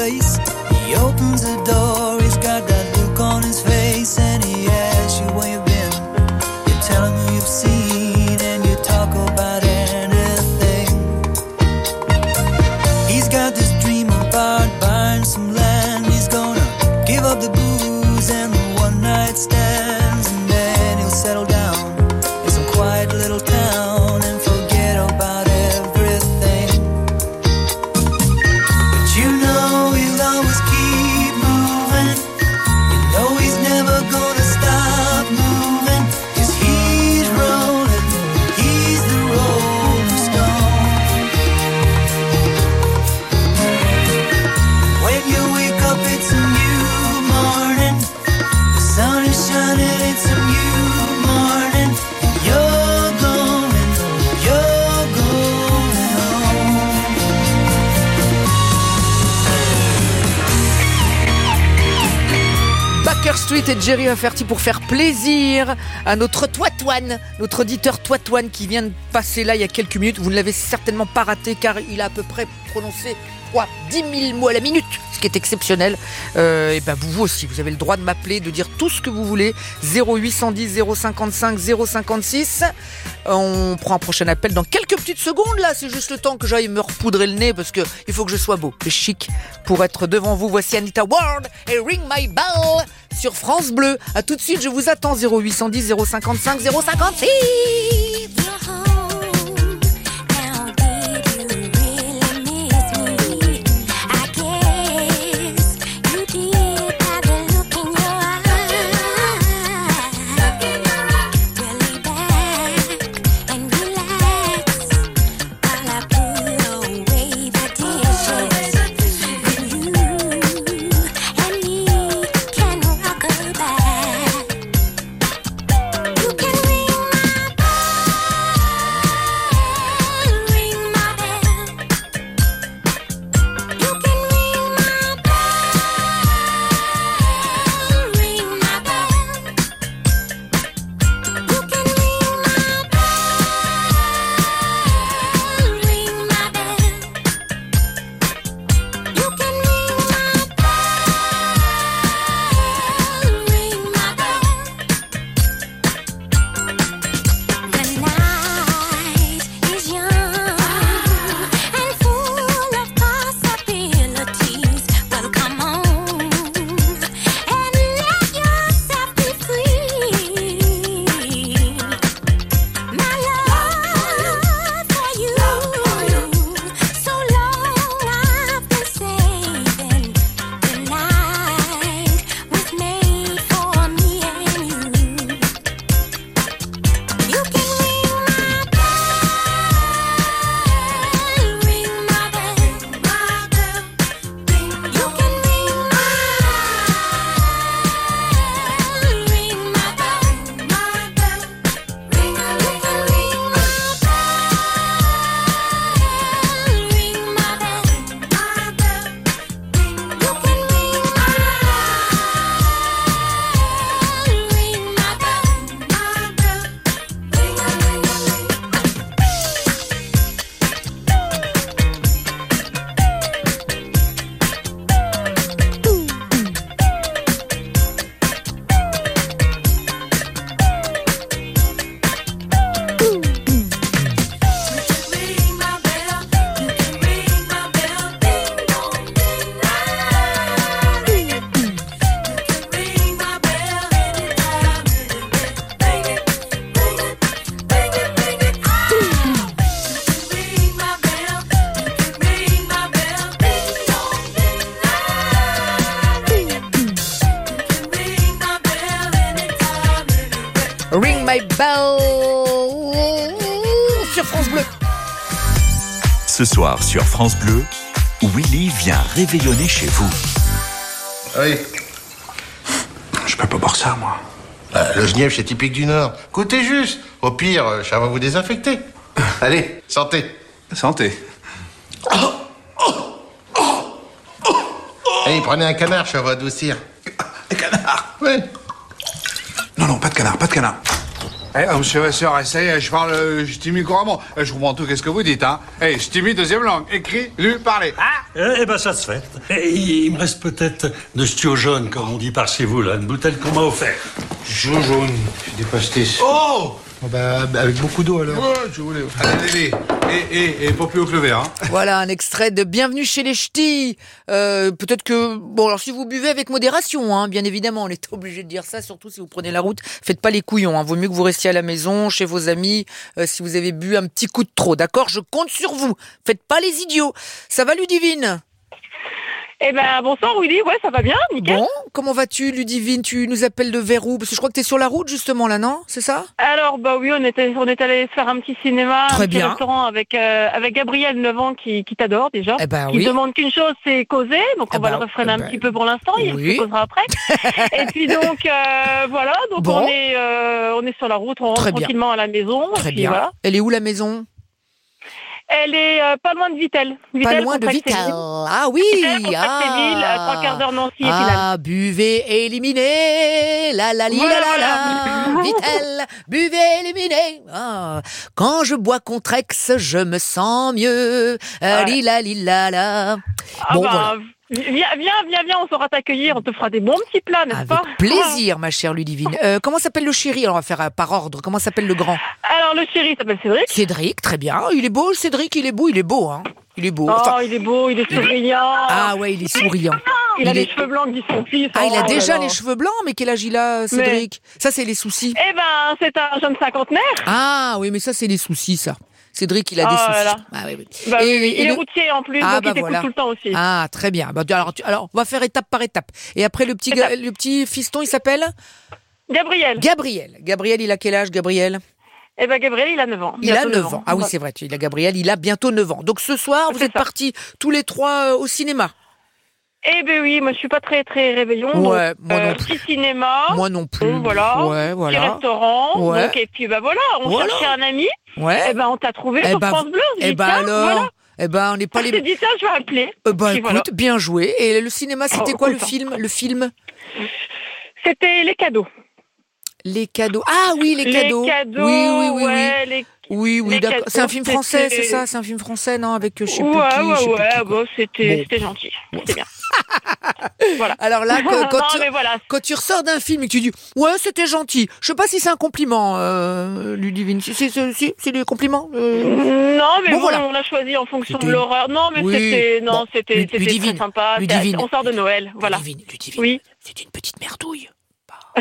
place. He opens the door, he's got that look on his face, and he asks you where you've been. You tell him who you've seen, and you talk about anything. He's got this dream about buying some land. He's gonna give up the booze and the one night stands, and then he'll settle down in some quiet little town and forget about everything. But you know he'll always keep moving. You know he's never gonna stop moving, 'cause he's rolling, he's the rolling stone. When you wake up it's a new morning, the sun is shining, it's a new morning, and you're going, you're going home. Baker Street et Jerry Rafferty pour faire plaisir à notre Toitouane, notre auditeur Toitouane qui vient de passer là il y a quelques minutes. Vous ne l'avez certainement pas raté car il a à peu près prononcé quoi, dix mille mots à la minute, ce qui est exceptionnel. Euh, et ben vous, vous aussi, vous avez le droit de m'appeler, de dire tout ce que vous voulez. zéro huit cent dix zéro cinquante-cinq zéro cinquante-six. On prend un prochain appel dans quelques petites secondes là. C'est juste le temps que j'aille me repoudrer le nez parce que il faut que je sois beau et chic pour être devant vous. Voici Anita Ward et Ring My Bell sur France Bleu. À tout de suite, je vous attends. Zéro huit cent dix zéro cinquante-cinq zéro cinquante-six. Ring My Bell sur France Bleu. Ce soir sur France Bleu, Willy vient réveillonner chez vous. Oui. Je peux pas boire ça, moi. Bah, le genièvre, c'est typique du Nord. Goûtez juste. Au pire, ça va vous désinfecter. Allez, santé. Santé. Allez, prenez un canard, ça va adoucir. Un canard? Oui. Non, non, pas de canard, pas de canard. Eh, monsieur et sœur, ça y est, je parle, euh, je t'imite couramment. Eh, je comprends tout, qu'est-ce que vous dites, hein? Eh, je t'imite deuxième langue. Écrit, lu, parlé. Ah! Eh, eh ben, ça se fait. Eh, il me reste peut-être de stio jaune, comme on dit par chez vous, là, une bouteille qu'on m'a offerte. Jaune jaune, des pastis. Oh! Oh bah, avec beaucoup d'eau alors. Ouais, je voulais. Allez, allez, et, et, et pas plus haut que le verre, hein. Voilà un extrait de Bienvenue chez les Ch'tis. Euh, peut-être que, bon, alors si vous buvez avec modération, hein, bien évidemment, on est obligé de dire ça, surtout si vous prenez la route, faites pas les couillons, hein. Vaut mieux que vous restiez à la maison, chez vos amis, euh, si vous avez bu un petit coup de trop, d'accord? Je compte sur vous. Faites pas les idiots. Ça va, Ludivine? Eh ben, bonsoir Willy, ouais, ça va bien, nickel. Bon, comment vas-tu, Ludivine? Tu nous appelles de vers où? Parce que je crois que t'es sur la route, justement, là, non? C'est ça? Alors, bah oui, on était, on est allé se faire un petit cinéma, Très un petit bien. restaurant avec, euh, avec Gabriel, neuf ans, qui, qui t'adore déjà. Eh ben qui oui. demande qu'une chose, c'est causer, donc Eh on va ben, le refréner eh un ben, petit peu pour l'instant, il oui. se causera après. Et puis donc, euh, voilà, donc Bon. on est, euh, on est sur la route, on rentre Très bien. tranquillement à la maison. Très et puis bien. voilà. Elle est où, la maison? Elle est euh, pas loin de Vittel. Pas Vittel, loin de Vittel. Contact-Séville. Ah oui. Vittel, Contact-Séville, à trois quarts d'heure Nancy et Pinal. Ah, buvez, éliminez, la la li la la la, Vittel, buvez, éliminez. Ah, quand je bois contre Aix, je me sens mieux, ah, li la li la la. Ah Bon, bah, voilà. Viens, viens, viens, viens, on saura t'accueillir, on te fera des bons petits plats, n'est-ce Avec pas? plaisir, ma chère Ludivine. Euh, comment s'appelle le chéri? Alors, on va faire euh, par ordre. Comment s'appelle le grand? Alors, le chéri s'appelle Cédric. Cédric, très bien. Il est beau, Cédric, il est beau, il est beau, hein. Il est beau. Oh, Enfin, il est beau, il est souriant. ah ouais, il est souriant. Il a Il les est- cheveux blancs qui sont fils. Ah, il a oh déjà là là. les cheveux blancs, mais quel âge il a, Cédric? Ça, c'est les soucis. Eh ben, c'est un jeune cinquantenaire. Ah oui, mais ça, c'est les soucis, ça. Cédric, il a des Oh soucis. là là. Ah, oui, oui. Bah, Et- oui, oui. et Il est le- routier en plus, Ah, donc bah il t'écoute voilà. tout le temps aussi. Ah, très bien. Bah, alors, tu- alors, on va faire étape par étape. Et après, le petit, ga- le petit fiston, il s'appelle Gabriel. Gabriel. Gabriel, il a quel âge, Gabriel? Eh ben, Gabriel, il a neuf ans. Il a Bientôt neuf ans. Ah oui, c'est vrai. tu- Il a Gabriel, il a bientôt neuf ans. Donc, ce soir, vous C'est êtes ça. partis tous les trois euh, au cinéma. Eh ben oui, moi je suis pas très très réveillon. Ouais, donc, moi non plus. Petit cinéma. Moi non plus. Bon, voilà. Ouais, voilà. Petit restaurant. Ouais. Donc, et puis bah voilà, on Voilà. cherchait un ami. Ouais. Eh ben on t'a trouvé Eh sur ben, France Bleu. Je eh dis, ben tiens, alors, voilà. eh ben, on n'est pas Je les. t'ai dit tiens, je vais appeler. Euh, bah Puis écoute, voilà. bien joué. Et le cinéma, c'était Oh, quoi le content. film? Le film C'était les cadeaux. Les cadeaux. Ah oui, les cadeaux. Les cadeaux. Oui, oui, oui, ouais, oui. les... Oui, oui, les d'accord. cadeaux, C'est un film français, c'était- c'est ça? C'est un film français, non? Avec euh, je sais Ouais, plus qui. ouais, je sais plus ouais, qui, quoi. bon, c'était Bon. c'était gentil. C'était bien. Voilà. Alors là, quand, quand Non, tu, mais voilà. quand tu ressors d'un film et que tu dis ouais, c'était gentil. Je sais pas si c'est un compliment, euh, Ludivine. Si, si, si, si, c'est des compliments. euh. Non, mais Bon, bon, voilà. on l'a choisi en fonction C'était- de l'horreur. Non, mais Oui. c'était, non, Bon, c'était, Lud- c'était Ludivine, très sympa. C'était- Ludivine. On sort de Noël, voilà. Ludivine, Ludivine. Oui. C'est une petite merdouille. Bah,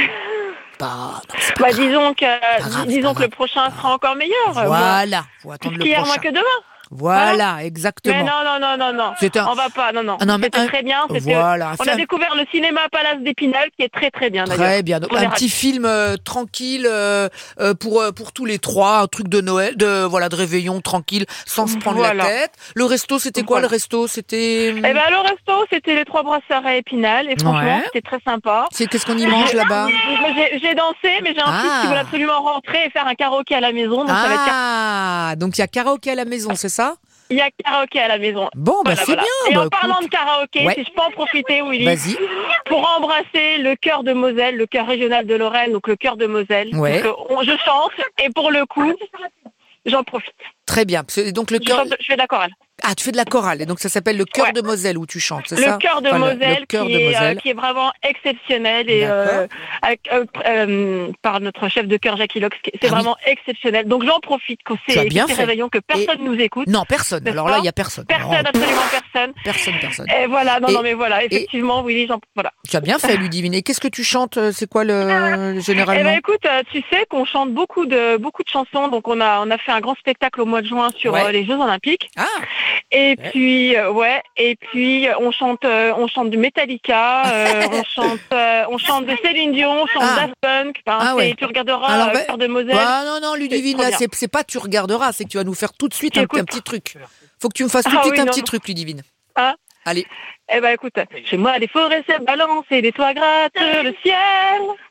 bah, non, c'est pas Bah, grave. disons que, grave, disons pas que le prochain sera encore meilleur. Voilà. Faut attendre le Hier moins prochain. que demain. Voilà, exactement. Mais non, non, non, non, non. C'est un- On va pas, non, non. Ah non, mais C'était un- très bien. C'était... Voilà, On c'est a un- découvert le cinéma Palace d'Épinal, qui est très, très bien, d'ailleurs. Très bien. Donc, On est un petit ravis. film euh, tranquille euh, euh, pour euh, pour tous les trois, un truc de Noël, de voilà, de réveillon tranquille, sans se prendre Voilà. la tête. Le resto, c'était quoi Voilà. le resto? C'était. Eh ben, le resto, c'était les trois brasseurs à Épinal, et franchement, Ouais. c'était très sympa. C'est qu'est-ce qu'on y mange là-bas? J'ai, j'ai dansé, mais j'ai un fils Ah. qui veut absolument rentrer et faire un karaoké à la maison, donc ça va être... Ah, donc il y a karaoké à la maison, c'est ça? Il y a karaoké à la maison. Bon, bah Voilà, c'est voilà. bien. Et bah, en parlant écoute. de karaoké, Ouais. si je peux en profiter, Willy, Vas-y. pour embrasser le chœur de Moselle, le chœur régional de Lorraine, donc le chœur de Moselle. Ouais. Donc, euh, on- je chante, et pour le coup, j'en profite. Très bien. Parce que- donc le Je, cœur. chante- je fais de la chorale. Ah, tu fais de la chorale et donc ça s'appelle le chœur Ouais. de Moselle où tu chantes, c'est Le ça? chœur de Enfin, le- Moselle, le chœur qui, de est, euh, Moselle. qui est vraiment exceptionnel et euh, avec, euh, euh, par notre chef de chœur Jackie Lox. C'est Ah oui. vraiment exceptionnel. Donc j'en profite que Tu as c'est bien que ces fait. réveillons, que personne nous écoute. Non, personne. N'est-ce Alors là, pas il y a personne. Personne, Alors, absolument personne. Personne, personne. Et voilà, non, Et- non, mais voilà, effectivement, Willy, j'en, voilà. Tu as bien fait, Ludivine. Et qu'est-ce que tu chantes? C'est quoi le Eh généralement? ben écoute, euh, tu sais qu'on chante beaucoup de beaucoup de chansons, donc on a on a fait un grand spectacle au mois de juin sur Ouais. euh, les Jeux Olympiques. Ah. Et puis euh, ouais, et puis euh, on chante euh, on chante du Metallica, euh, on chante euh, on chante de Céline Dion, on chante Ah. Daft Punk. Enfin, Ah c'est- ouais. Tu regarderas Alors, euh, bah- Cœur de Moselle. Bah, non, non, Ludivine, C'est là, trop c'est, c'est pas tu regarderas, c'est que tu vas nous faire tout de suite un, Écoute. un petit truc. Faut que tu me fasses tout de Ah suite oui, un non, petit non. truc, Ludivine. Hein Allez. Eh ben écoute, chez moi les forêts se balancent et les toits grattent le ciel.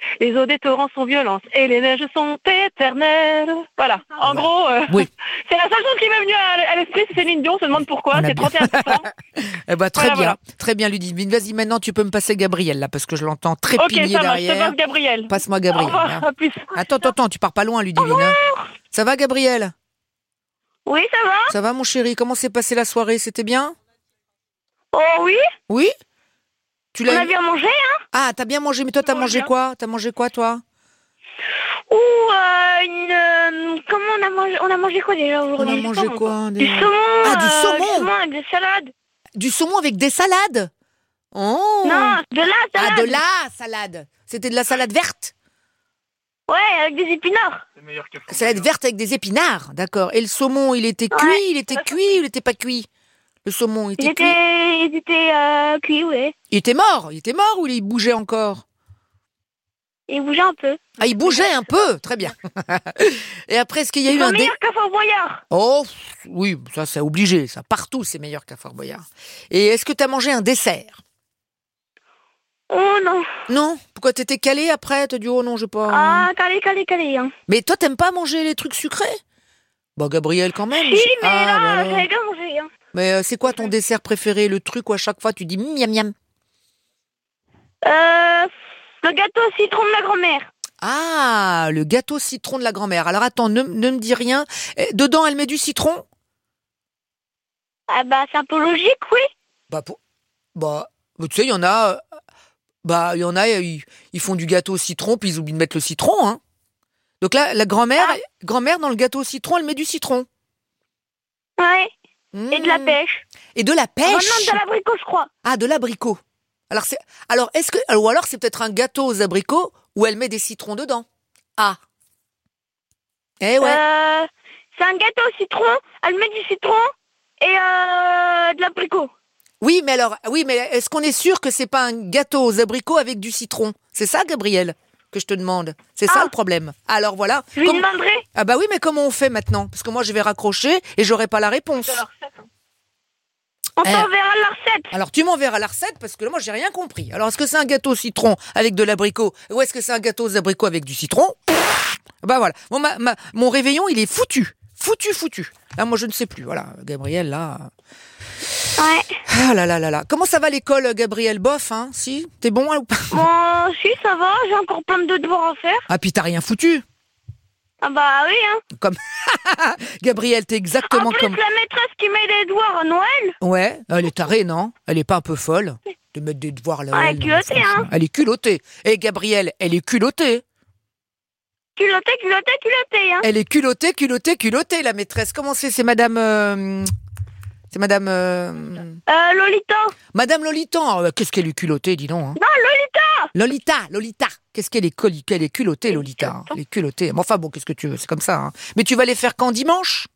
Les eaux des torrents sont violentes et les neiges sont éternelles. Voilà. En gros, euh, Oui. c'est la seule chose qui m'est venue à, à l'esprit, c'est Céline Dion. On se demande pourquoi. C'est trente et un pour cent. Eh ben, très Voilà, bien, voilà. très bien, Ludivine. Vas-y, maintenant, tu peux me passer Gabriel, là, parce que je l'entends Ok, trépigner ça va, je te derrière. passe Gabriel. Passe-moi Gabriel. Au revoir, hein. à plus. Attends, attends, attends, tu pars pas loin, Ludivine. hein. Ça va, Gabriel? Oui, ça va? Ça va, mon chéri? Comment s'est passée la soirée? C'était bien? Oh oui? Oui? Tu On a bien mangé, hein? Ah, t'as bien mangé, mais toi, t'as Ouais, mangé bien. quoi? T'as mangé quoi, toi? Ou euh, une, euh, comment on a mangé? On a mangé quoi déjà aujourd'hui? On a mangé quoi? Du déjà saumon. Ah, du euh, saumon. Du saumon avec des salades. Du saumon avec des salades? Oh! Non, de la salade. Ah, de la salade. C'était de la salade verte? Ouais, avec des épinards. Salade verte avec des épinards, d'accord. Et le saumon, il était cuit, Ouais. il était cuit ou il était pas cuit? Le saumon, il était Il cuit? était, il était euh, cuit, ouais. Il était mort, il était mort ou il bougeait encore? Il bougeait un peu. Ah, il bougeait un peu, très bien. Et après, est-ce qu'il y a eu C'est un... dé- meilleur qu'à Fort Boyard. Oh, pff, oui, ça c'est obligé, ça. Partout, c'est meilleur qu'à Fort Boyard. Et est-ce que tu as mangé un dessert? Oh non. Non? Pourquoi t'étais calé après? T'as dit, oh non, je pas... Ah, calé, calé, calé. Hein. Mais toi, t'aimes pas manger les trucs sucrés? Bah, Gabriel, quand même. Si, je- mais Ah, là, bah alors. j'avais bien mangé. Hein. Mais euh, c'est quoi ton dessert préféré? Le truc où à chaque fois tu dis miam miam? Euh, le gâteau au citron de ma grand-mère. Ah, le gâteau citron de la grand-mère. Alors attends, ne, ne me dis rien. Eh, dedans, elle met du citron? Ah bah, c'est un peu logique, oui. Bah, pour... bah tu sais, il y en a... euh, Bah, il y en a, ils, ils font du gâteau au citron, puis ils oublient de mettre le citron, hein. Donc là, la grand-mère, Ah. grand-mère, dans le gâteau au citron, elle met du citron. Ouais. Et de la Mmh. pêche. Et de la pêche? Maintenant, de l'abricot, je crois. Ah, de l'abricot. Alors, c'est... alors, est-ce que... Ou alors, c'est peut-être un gâteau aux abricots où elle met des citrons dedans. Ah. Eh ouais. Euh, c'est un gâteau au citron. Elle met du citron et euh, de l'abricot. Oui, mais alors, oui, mais est-ce qu'on est sûr que c'est pas un gâteau aux abricots avec du citron? C'est ça, Gabriel, que je te demande. C'est ça Ah. le problème. Alors voilà. Je lui Comme- demanderai. Ah bah oui, mais comment on fait maintenant? Parce que moi, je vais raccrocher et j'aurai pas la réponse. On Eh. t'enverra la recette. Alors tu m'enverras la recette parce que là, moi, j'ai rien compris. Alors, est-ce que c'est un gâteau au citron avec de l'abricot ou est-ce que c'est un gâteau aux abricots avec du citron? Bah voilà. Bon, ma- ma- mon réveillon, il est foutu. Foutu, foutu. Là, moi, je ne sais plus. Voilà, Gabriel, là... Ouais. Ah là là là là. Comment ça va l'école, Gabriel? Bof, hein? Si? T'es bon hein, ou pas? Bon, si, ça va. J'ai encore plein de devoirs à faire. Ah, puis t'as rien foutu. Ah bah oui, hein. Comme Gabriel, t'es exactement En plus, comme... la maîtresse qui met les devoirs à Noël. Ouais, elle est tarée, non? Elle est pas un peu folle de mettre des devoirs là. Ah, elle est culottée, hein. Elle est culottée. Et Gabriel, elle est culottée. Culotté, culotté, culotté, hein. Elle est culottée, culottée, culottée, la maîtresse. Comment c'est? C'est madame... euh, C'est madame... euh, Euh, Lolita. Madame Lolita. Ah, qu'est-ce qu'elle est culottée, dis donc. Hein. Non, Lolita. Lolita, Lolita. Qu'est-ce qu'elle est, coli- qu'elle est culottée, Lolita. hein. Elle est culottée. Mais enfin bon, qu'est-ce que tu veux? C'est comme ça. Hein. Mais tu vas les faire quand? Dimanche?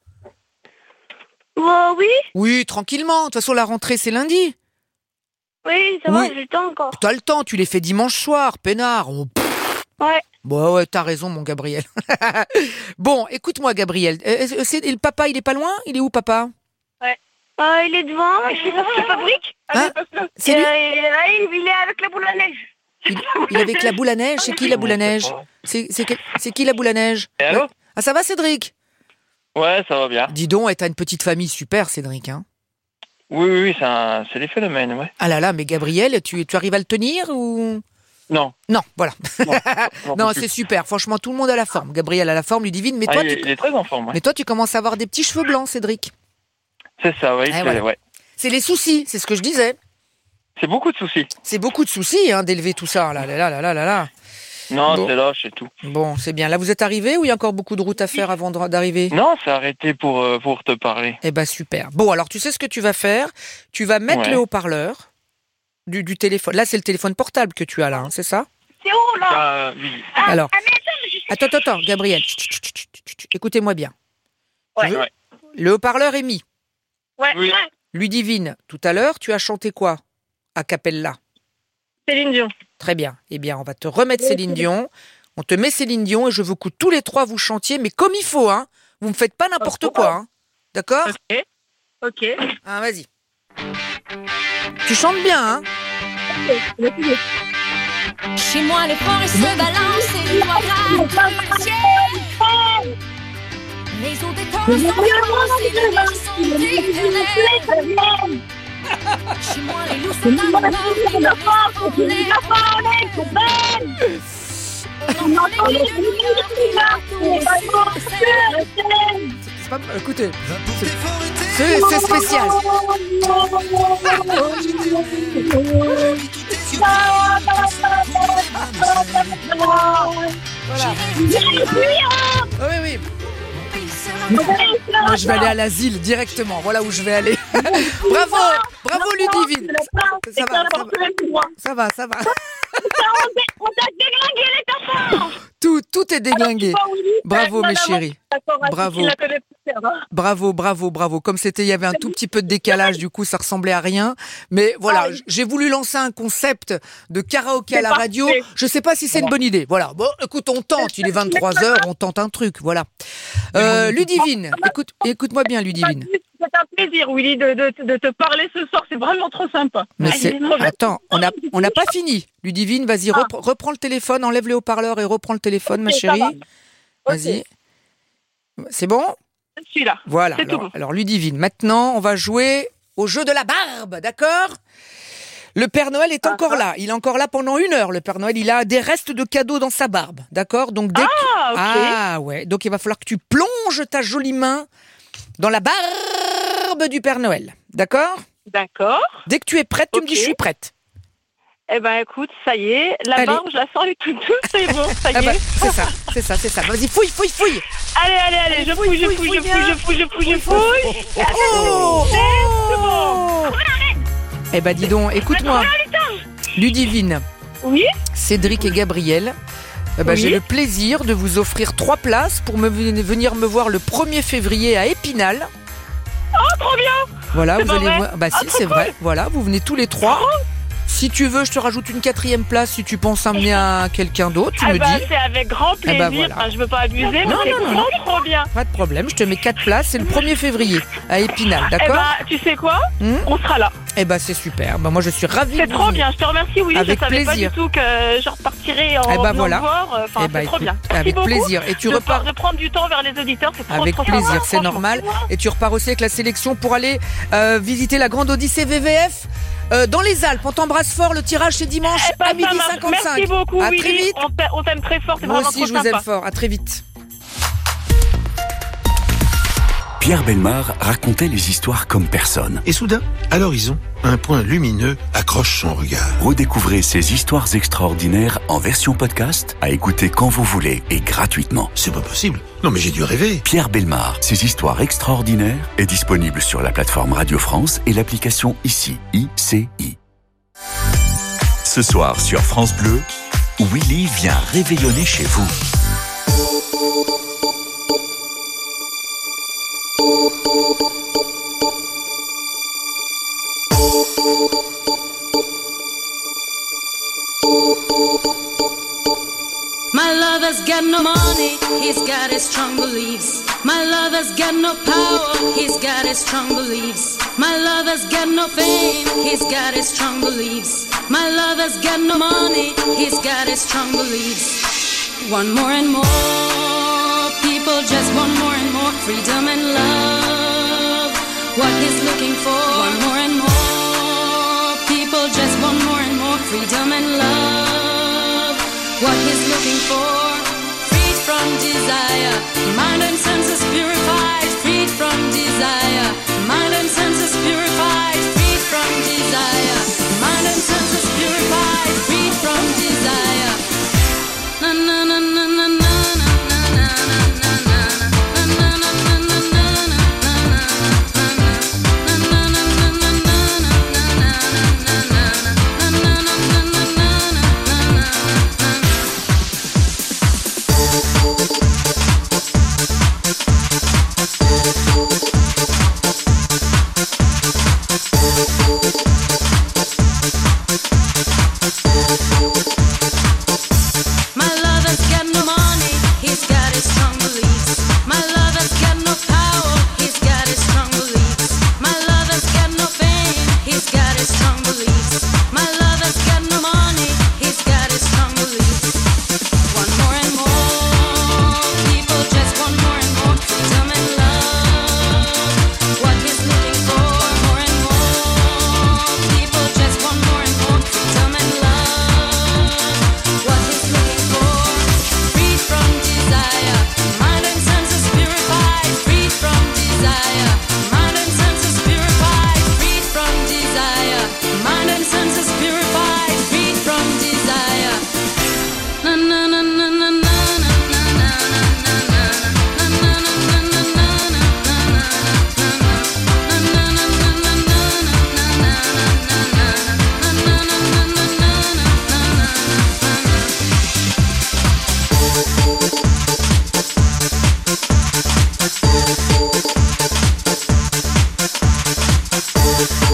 Bah oui. Oui, tranquillement. De toute façon, la rentrée, c'est lundi. Oui, ça Oui. va, j'ai le temps encore. T'as le temps, tu les fais dimanche soir, peinard. Oh, pff. Ouais. Bon, ouais, t'as raison, mon Gabriel. Bon, écoute-moi, Gabriel. Euh, est-ce- c'est- le papa, il est pas loin? Il est où, papa? Ouais. Euh, il est devant, je sais pas ce qu'il fabrique. Hein? C'est Euh, lui? il est là, il il est avec la boule à neige. Il, il est avec la boule à neige? C'est qui la boule à neige? C'est c'est que- c'est qui la boule à neige? Et allô? Ah, ça va, Cédric? Ouais, ça va bien. Dis donc, et t'as une petite famille super, Cédric, hein? Oui, oui, oui, c'est un- c'est des phénomènes, ouais. Ah là là, mais Gabriel, tu, tu arrives à le tenir ou... Non. Non, voilà. j'en Non, peux c'est plus. super. Franchement, tout le monde a la forme. Gabriel a la forme, Ludivine. Mais Ah, toi, il, est, tu... il est très en forme, ouais. mais toi, tu commences à avoir des petits cheveux blancs, Cédric. C'est ça, oui, Eh, c'est voilà. ouais. C'est les soucis, c'est ce que je disais. C'est beaucoup de soucis. C'est beaucoup de soucis hein, d'élever tout ça. Là, là, là, là, là, là, là. Non, Bon. c'est là, c'est tout. Bon, c'est bien. Là, vous êtes arrivé ou il y a encore beaucoup de route à faire avant de- d'arriver? Non, c'est arrêté pour, euh, pour te parler. Eh ben super. Bon, alors tu sais ce que tu vas faire? Tu vas mettre Ouais. le haut-parleur du, du téléphone. Là, c'est le téléphone portable que tu as là, hein, c'est ça? C'est où, là? Ah, oui. Alors, Ah, mais attends, mais je sais attends, attends, attends, Gabriel. Chut, chut, chut, chut, chut, chut. Écoutez-moi bien. Ouais, veux- ouais. Le haut-parleur est mis. Ouais, Oui. ouais. Ludivine, tout à l'heure, tu as chanté quoi? A cappella. Céline Dion. Très bien. Eh bien, on va te remettre Céline Dion. On te met Céline Dion et je veux que tous les trois vous chantiez, mais comme il faut, hein. Vous me faites pas n'importe quoi, hein. D'accord? Ok. Ok. Ah, vas-y. Tu chantes bien, hein? Ok. Chez moi, les forêts se balancent et les noirs râlent le ciel. Les eaux des temps sont féroces et les neiges sont éternelles. Chez moi, les loups sont à la mort et les forêts sont belles. C'est pas... Écoutez, c'est, c'est spécial. Voilà. Oui, oui. Moi, je vais aller à l'asile directement. Voilà où je vais aller. Bravo, bravo Ludivine. Ça va, ça va, ça va, ça va. On t'a déglingué les enfants. Tout, tout est déglingué. Bravo mes chéris. Bravo. Bravo, bravo, bravo. Comme c'était, il y avait un tout petit peu de décalage, du coup, ça ressemblait à rien. Mais voilà, j'ai voulu lancer un concept de karaoké à la radio. Je sais pas si c'est une bonne idée. Voilà. Bon, écoute, on tente. Il est vingt-trois heures, on tente un truc. Voilà. Euh, Ludivine, écoute, écoute-moi bien, Ludivine. C'est un plaisir, Willy, de, de, de te parler ce soir. C'est vraiment trop sympa. Mais c'est... Attends, on n'a on n'a pas fini. Ludivine, vas-y, repre... reprends le téléphone, enlève les haut-parleurs et reprends le téléphone, ma chérie. Vas-y. C'est bon ? Je suis là. Voilà. C'est Alors, tout bon. alors, Ludivine, maintenant, on va jouer au jeu de la barbe, d'accord ? Le Père Noël est encore là. Il est encore là pendant une heure, le Père Noël. Il a des restes de cadeaux dans sa barbe, d'accord ? Donc, dès que... Ah, ok. Ah, ouais. Donc, il va falloir que tu plonges ta jolie main dans la barbe du Père Noël, d'accord ? D'accord. Dès que tu es prête, tu Ok. me dis « je suis prête ». Eh ben, écoute, ça y est, la Allez. barbe, je la sens, elle est toute douce, c'est bon, ça y Ah bah, est. c'est ça, c'est ça, c'est ça. Vas-y, fouille, fouille, fouille. Allez, allez, allez, je fouille, je fouille, je fouille, je fouille, je fouille, je fouille. Oh, C'est bon. Eh ben, dis donc, écoute-moi. Ludivine. Oui. Cédric et Gabriel. Eh ben, Oui. j'ai le plaisir de vous offrir trois places pour me venir me voir le premier février à Épinal. Oh, trop bien. Voilà, C'est vous pas allez vrai. voir. Bah Ah, si, trop c'est cool. vrai. Voilà, vous venez tous les trois. Si tu veux, je te rajoute une quatrième place si tu penses amener à quelqu'un d'autre, tu Ah me bah, dis. c'est avec grand Eh ben, plaisir. voilà. Enfin, je veux pas abuser, mais Non, c'est non, non, trop, non. trop bien. Pas de problème, je te mets quatre places, c'est le premier février à Épinal, Eh d'accord ben, tu sais quoi Hmm On sera là. Eh ben c'est super, ben, moi je suis ravie. C'est de trop vous- bien, je te remercie, Willy. Avec je savais plaisir. pas du tout que je repartirais en Eh ben, venant voilà. te voir. Enfin, Eh ben, c'est trop écoute, bien. Merci avec beaucoup plaisir. Et tu de, repars- de prendre du temps vers les auditeurs, c'est trop, Avec trop plaisir, sympa, c'est franchement. normal. Et tu repars aussi avec la sélection pour aller euh, visiter la Grande Odyssée V V F euh, dans les Alpes. On t'embrasse fort, le tirage c'est dimanche Eh ben, à ça midi marche. cinquante-cinq. Merci beaucoup, À Willy. très vite. On t'a- on t'aime très fort, c'est Moi vraiment aussi trop je vous sympa. aime fort, à très vite. Pierre Bellemare racontait les histoires comme personne. Et soudain, à l'horizon, un point lumineux accroche son regard. Redécouvrez ces histoires extraordinaires en version podcast à écouter quand vous voulez et gratuitement. C'est pas possible. Non mais j'ai dû rêver. Pierre Bellemare, ces histoires extraordinaires est disponible sur la plateforme Radio France et l'application Ici, I C I. Ce soir sur France Bleu, Willy vient réveillonner chez vous. My lover's got no money, he's got his strong beliefs. My lover's got no power, he's got his strong beliefs. My lover's got no fame, he's got his strong beliefs. My lover's got no money, he's got his strong beliefs. Want more and more, people just want more and more freedom and love. What he's looking for, want more and more, people just want more and more freedom and love. What he's looking for, freed from desire, mind and senses purified, freed from desire, mind and senses purified, freed from desire, mind and senses purified, freed from desire. Na na na na na na na na na na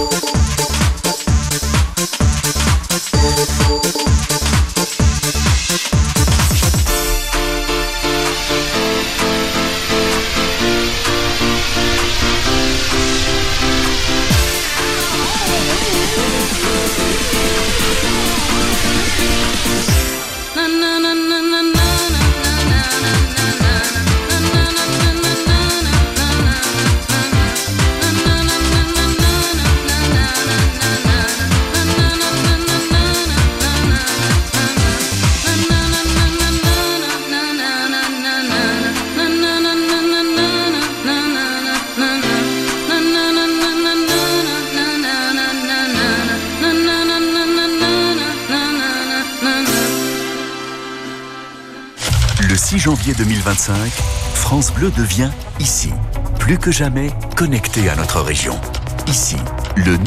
six janvier deux mille vingt-cinq, France Bleu devient ici, plus que jamais connecté à notre région. Ici, le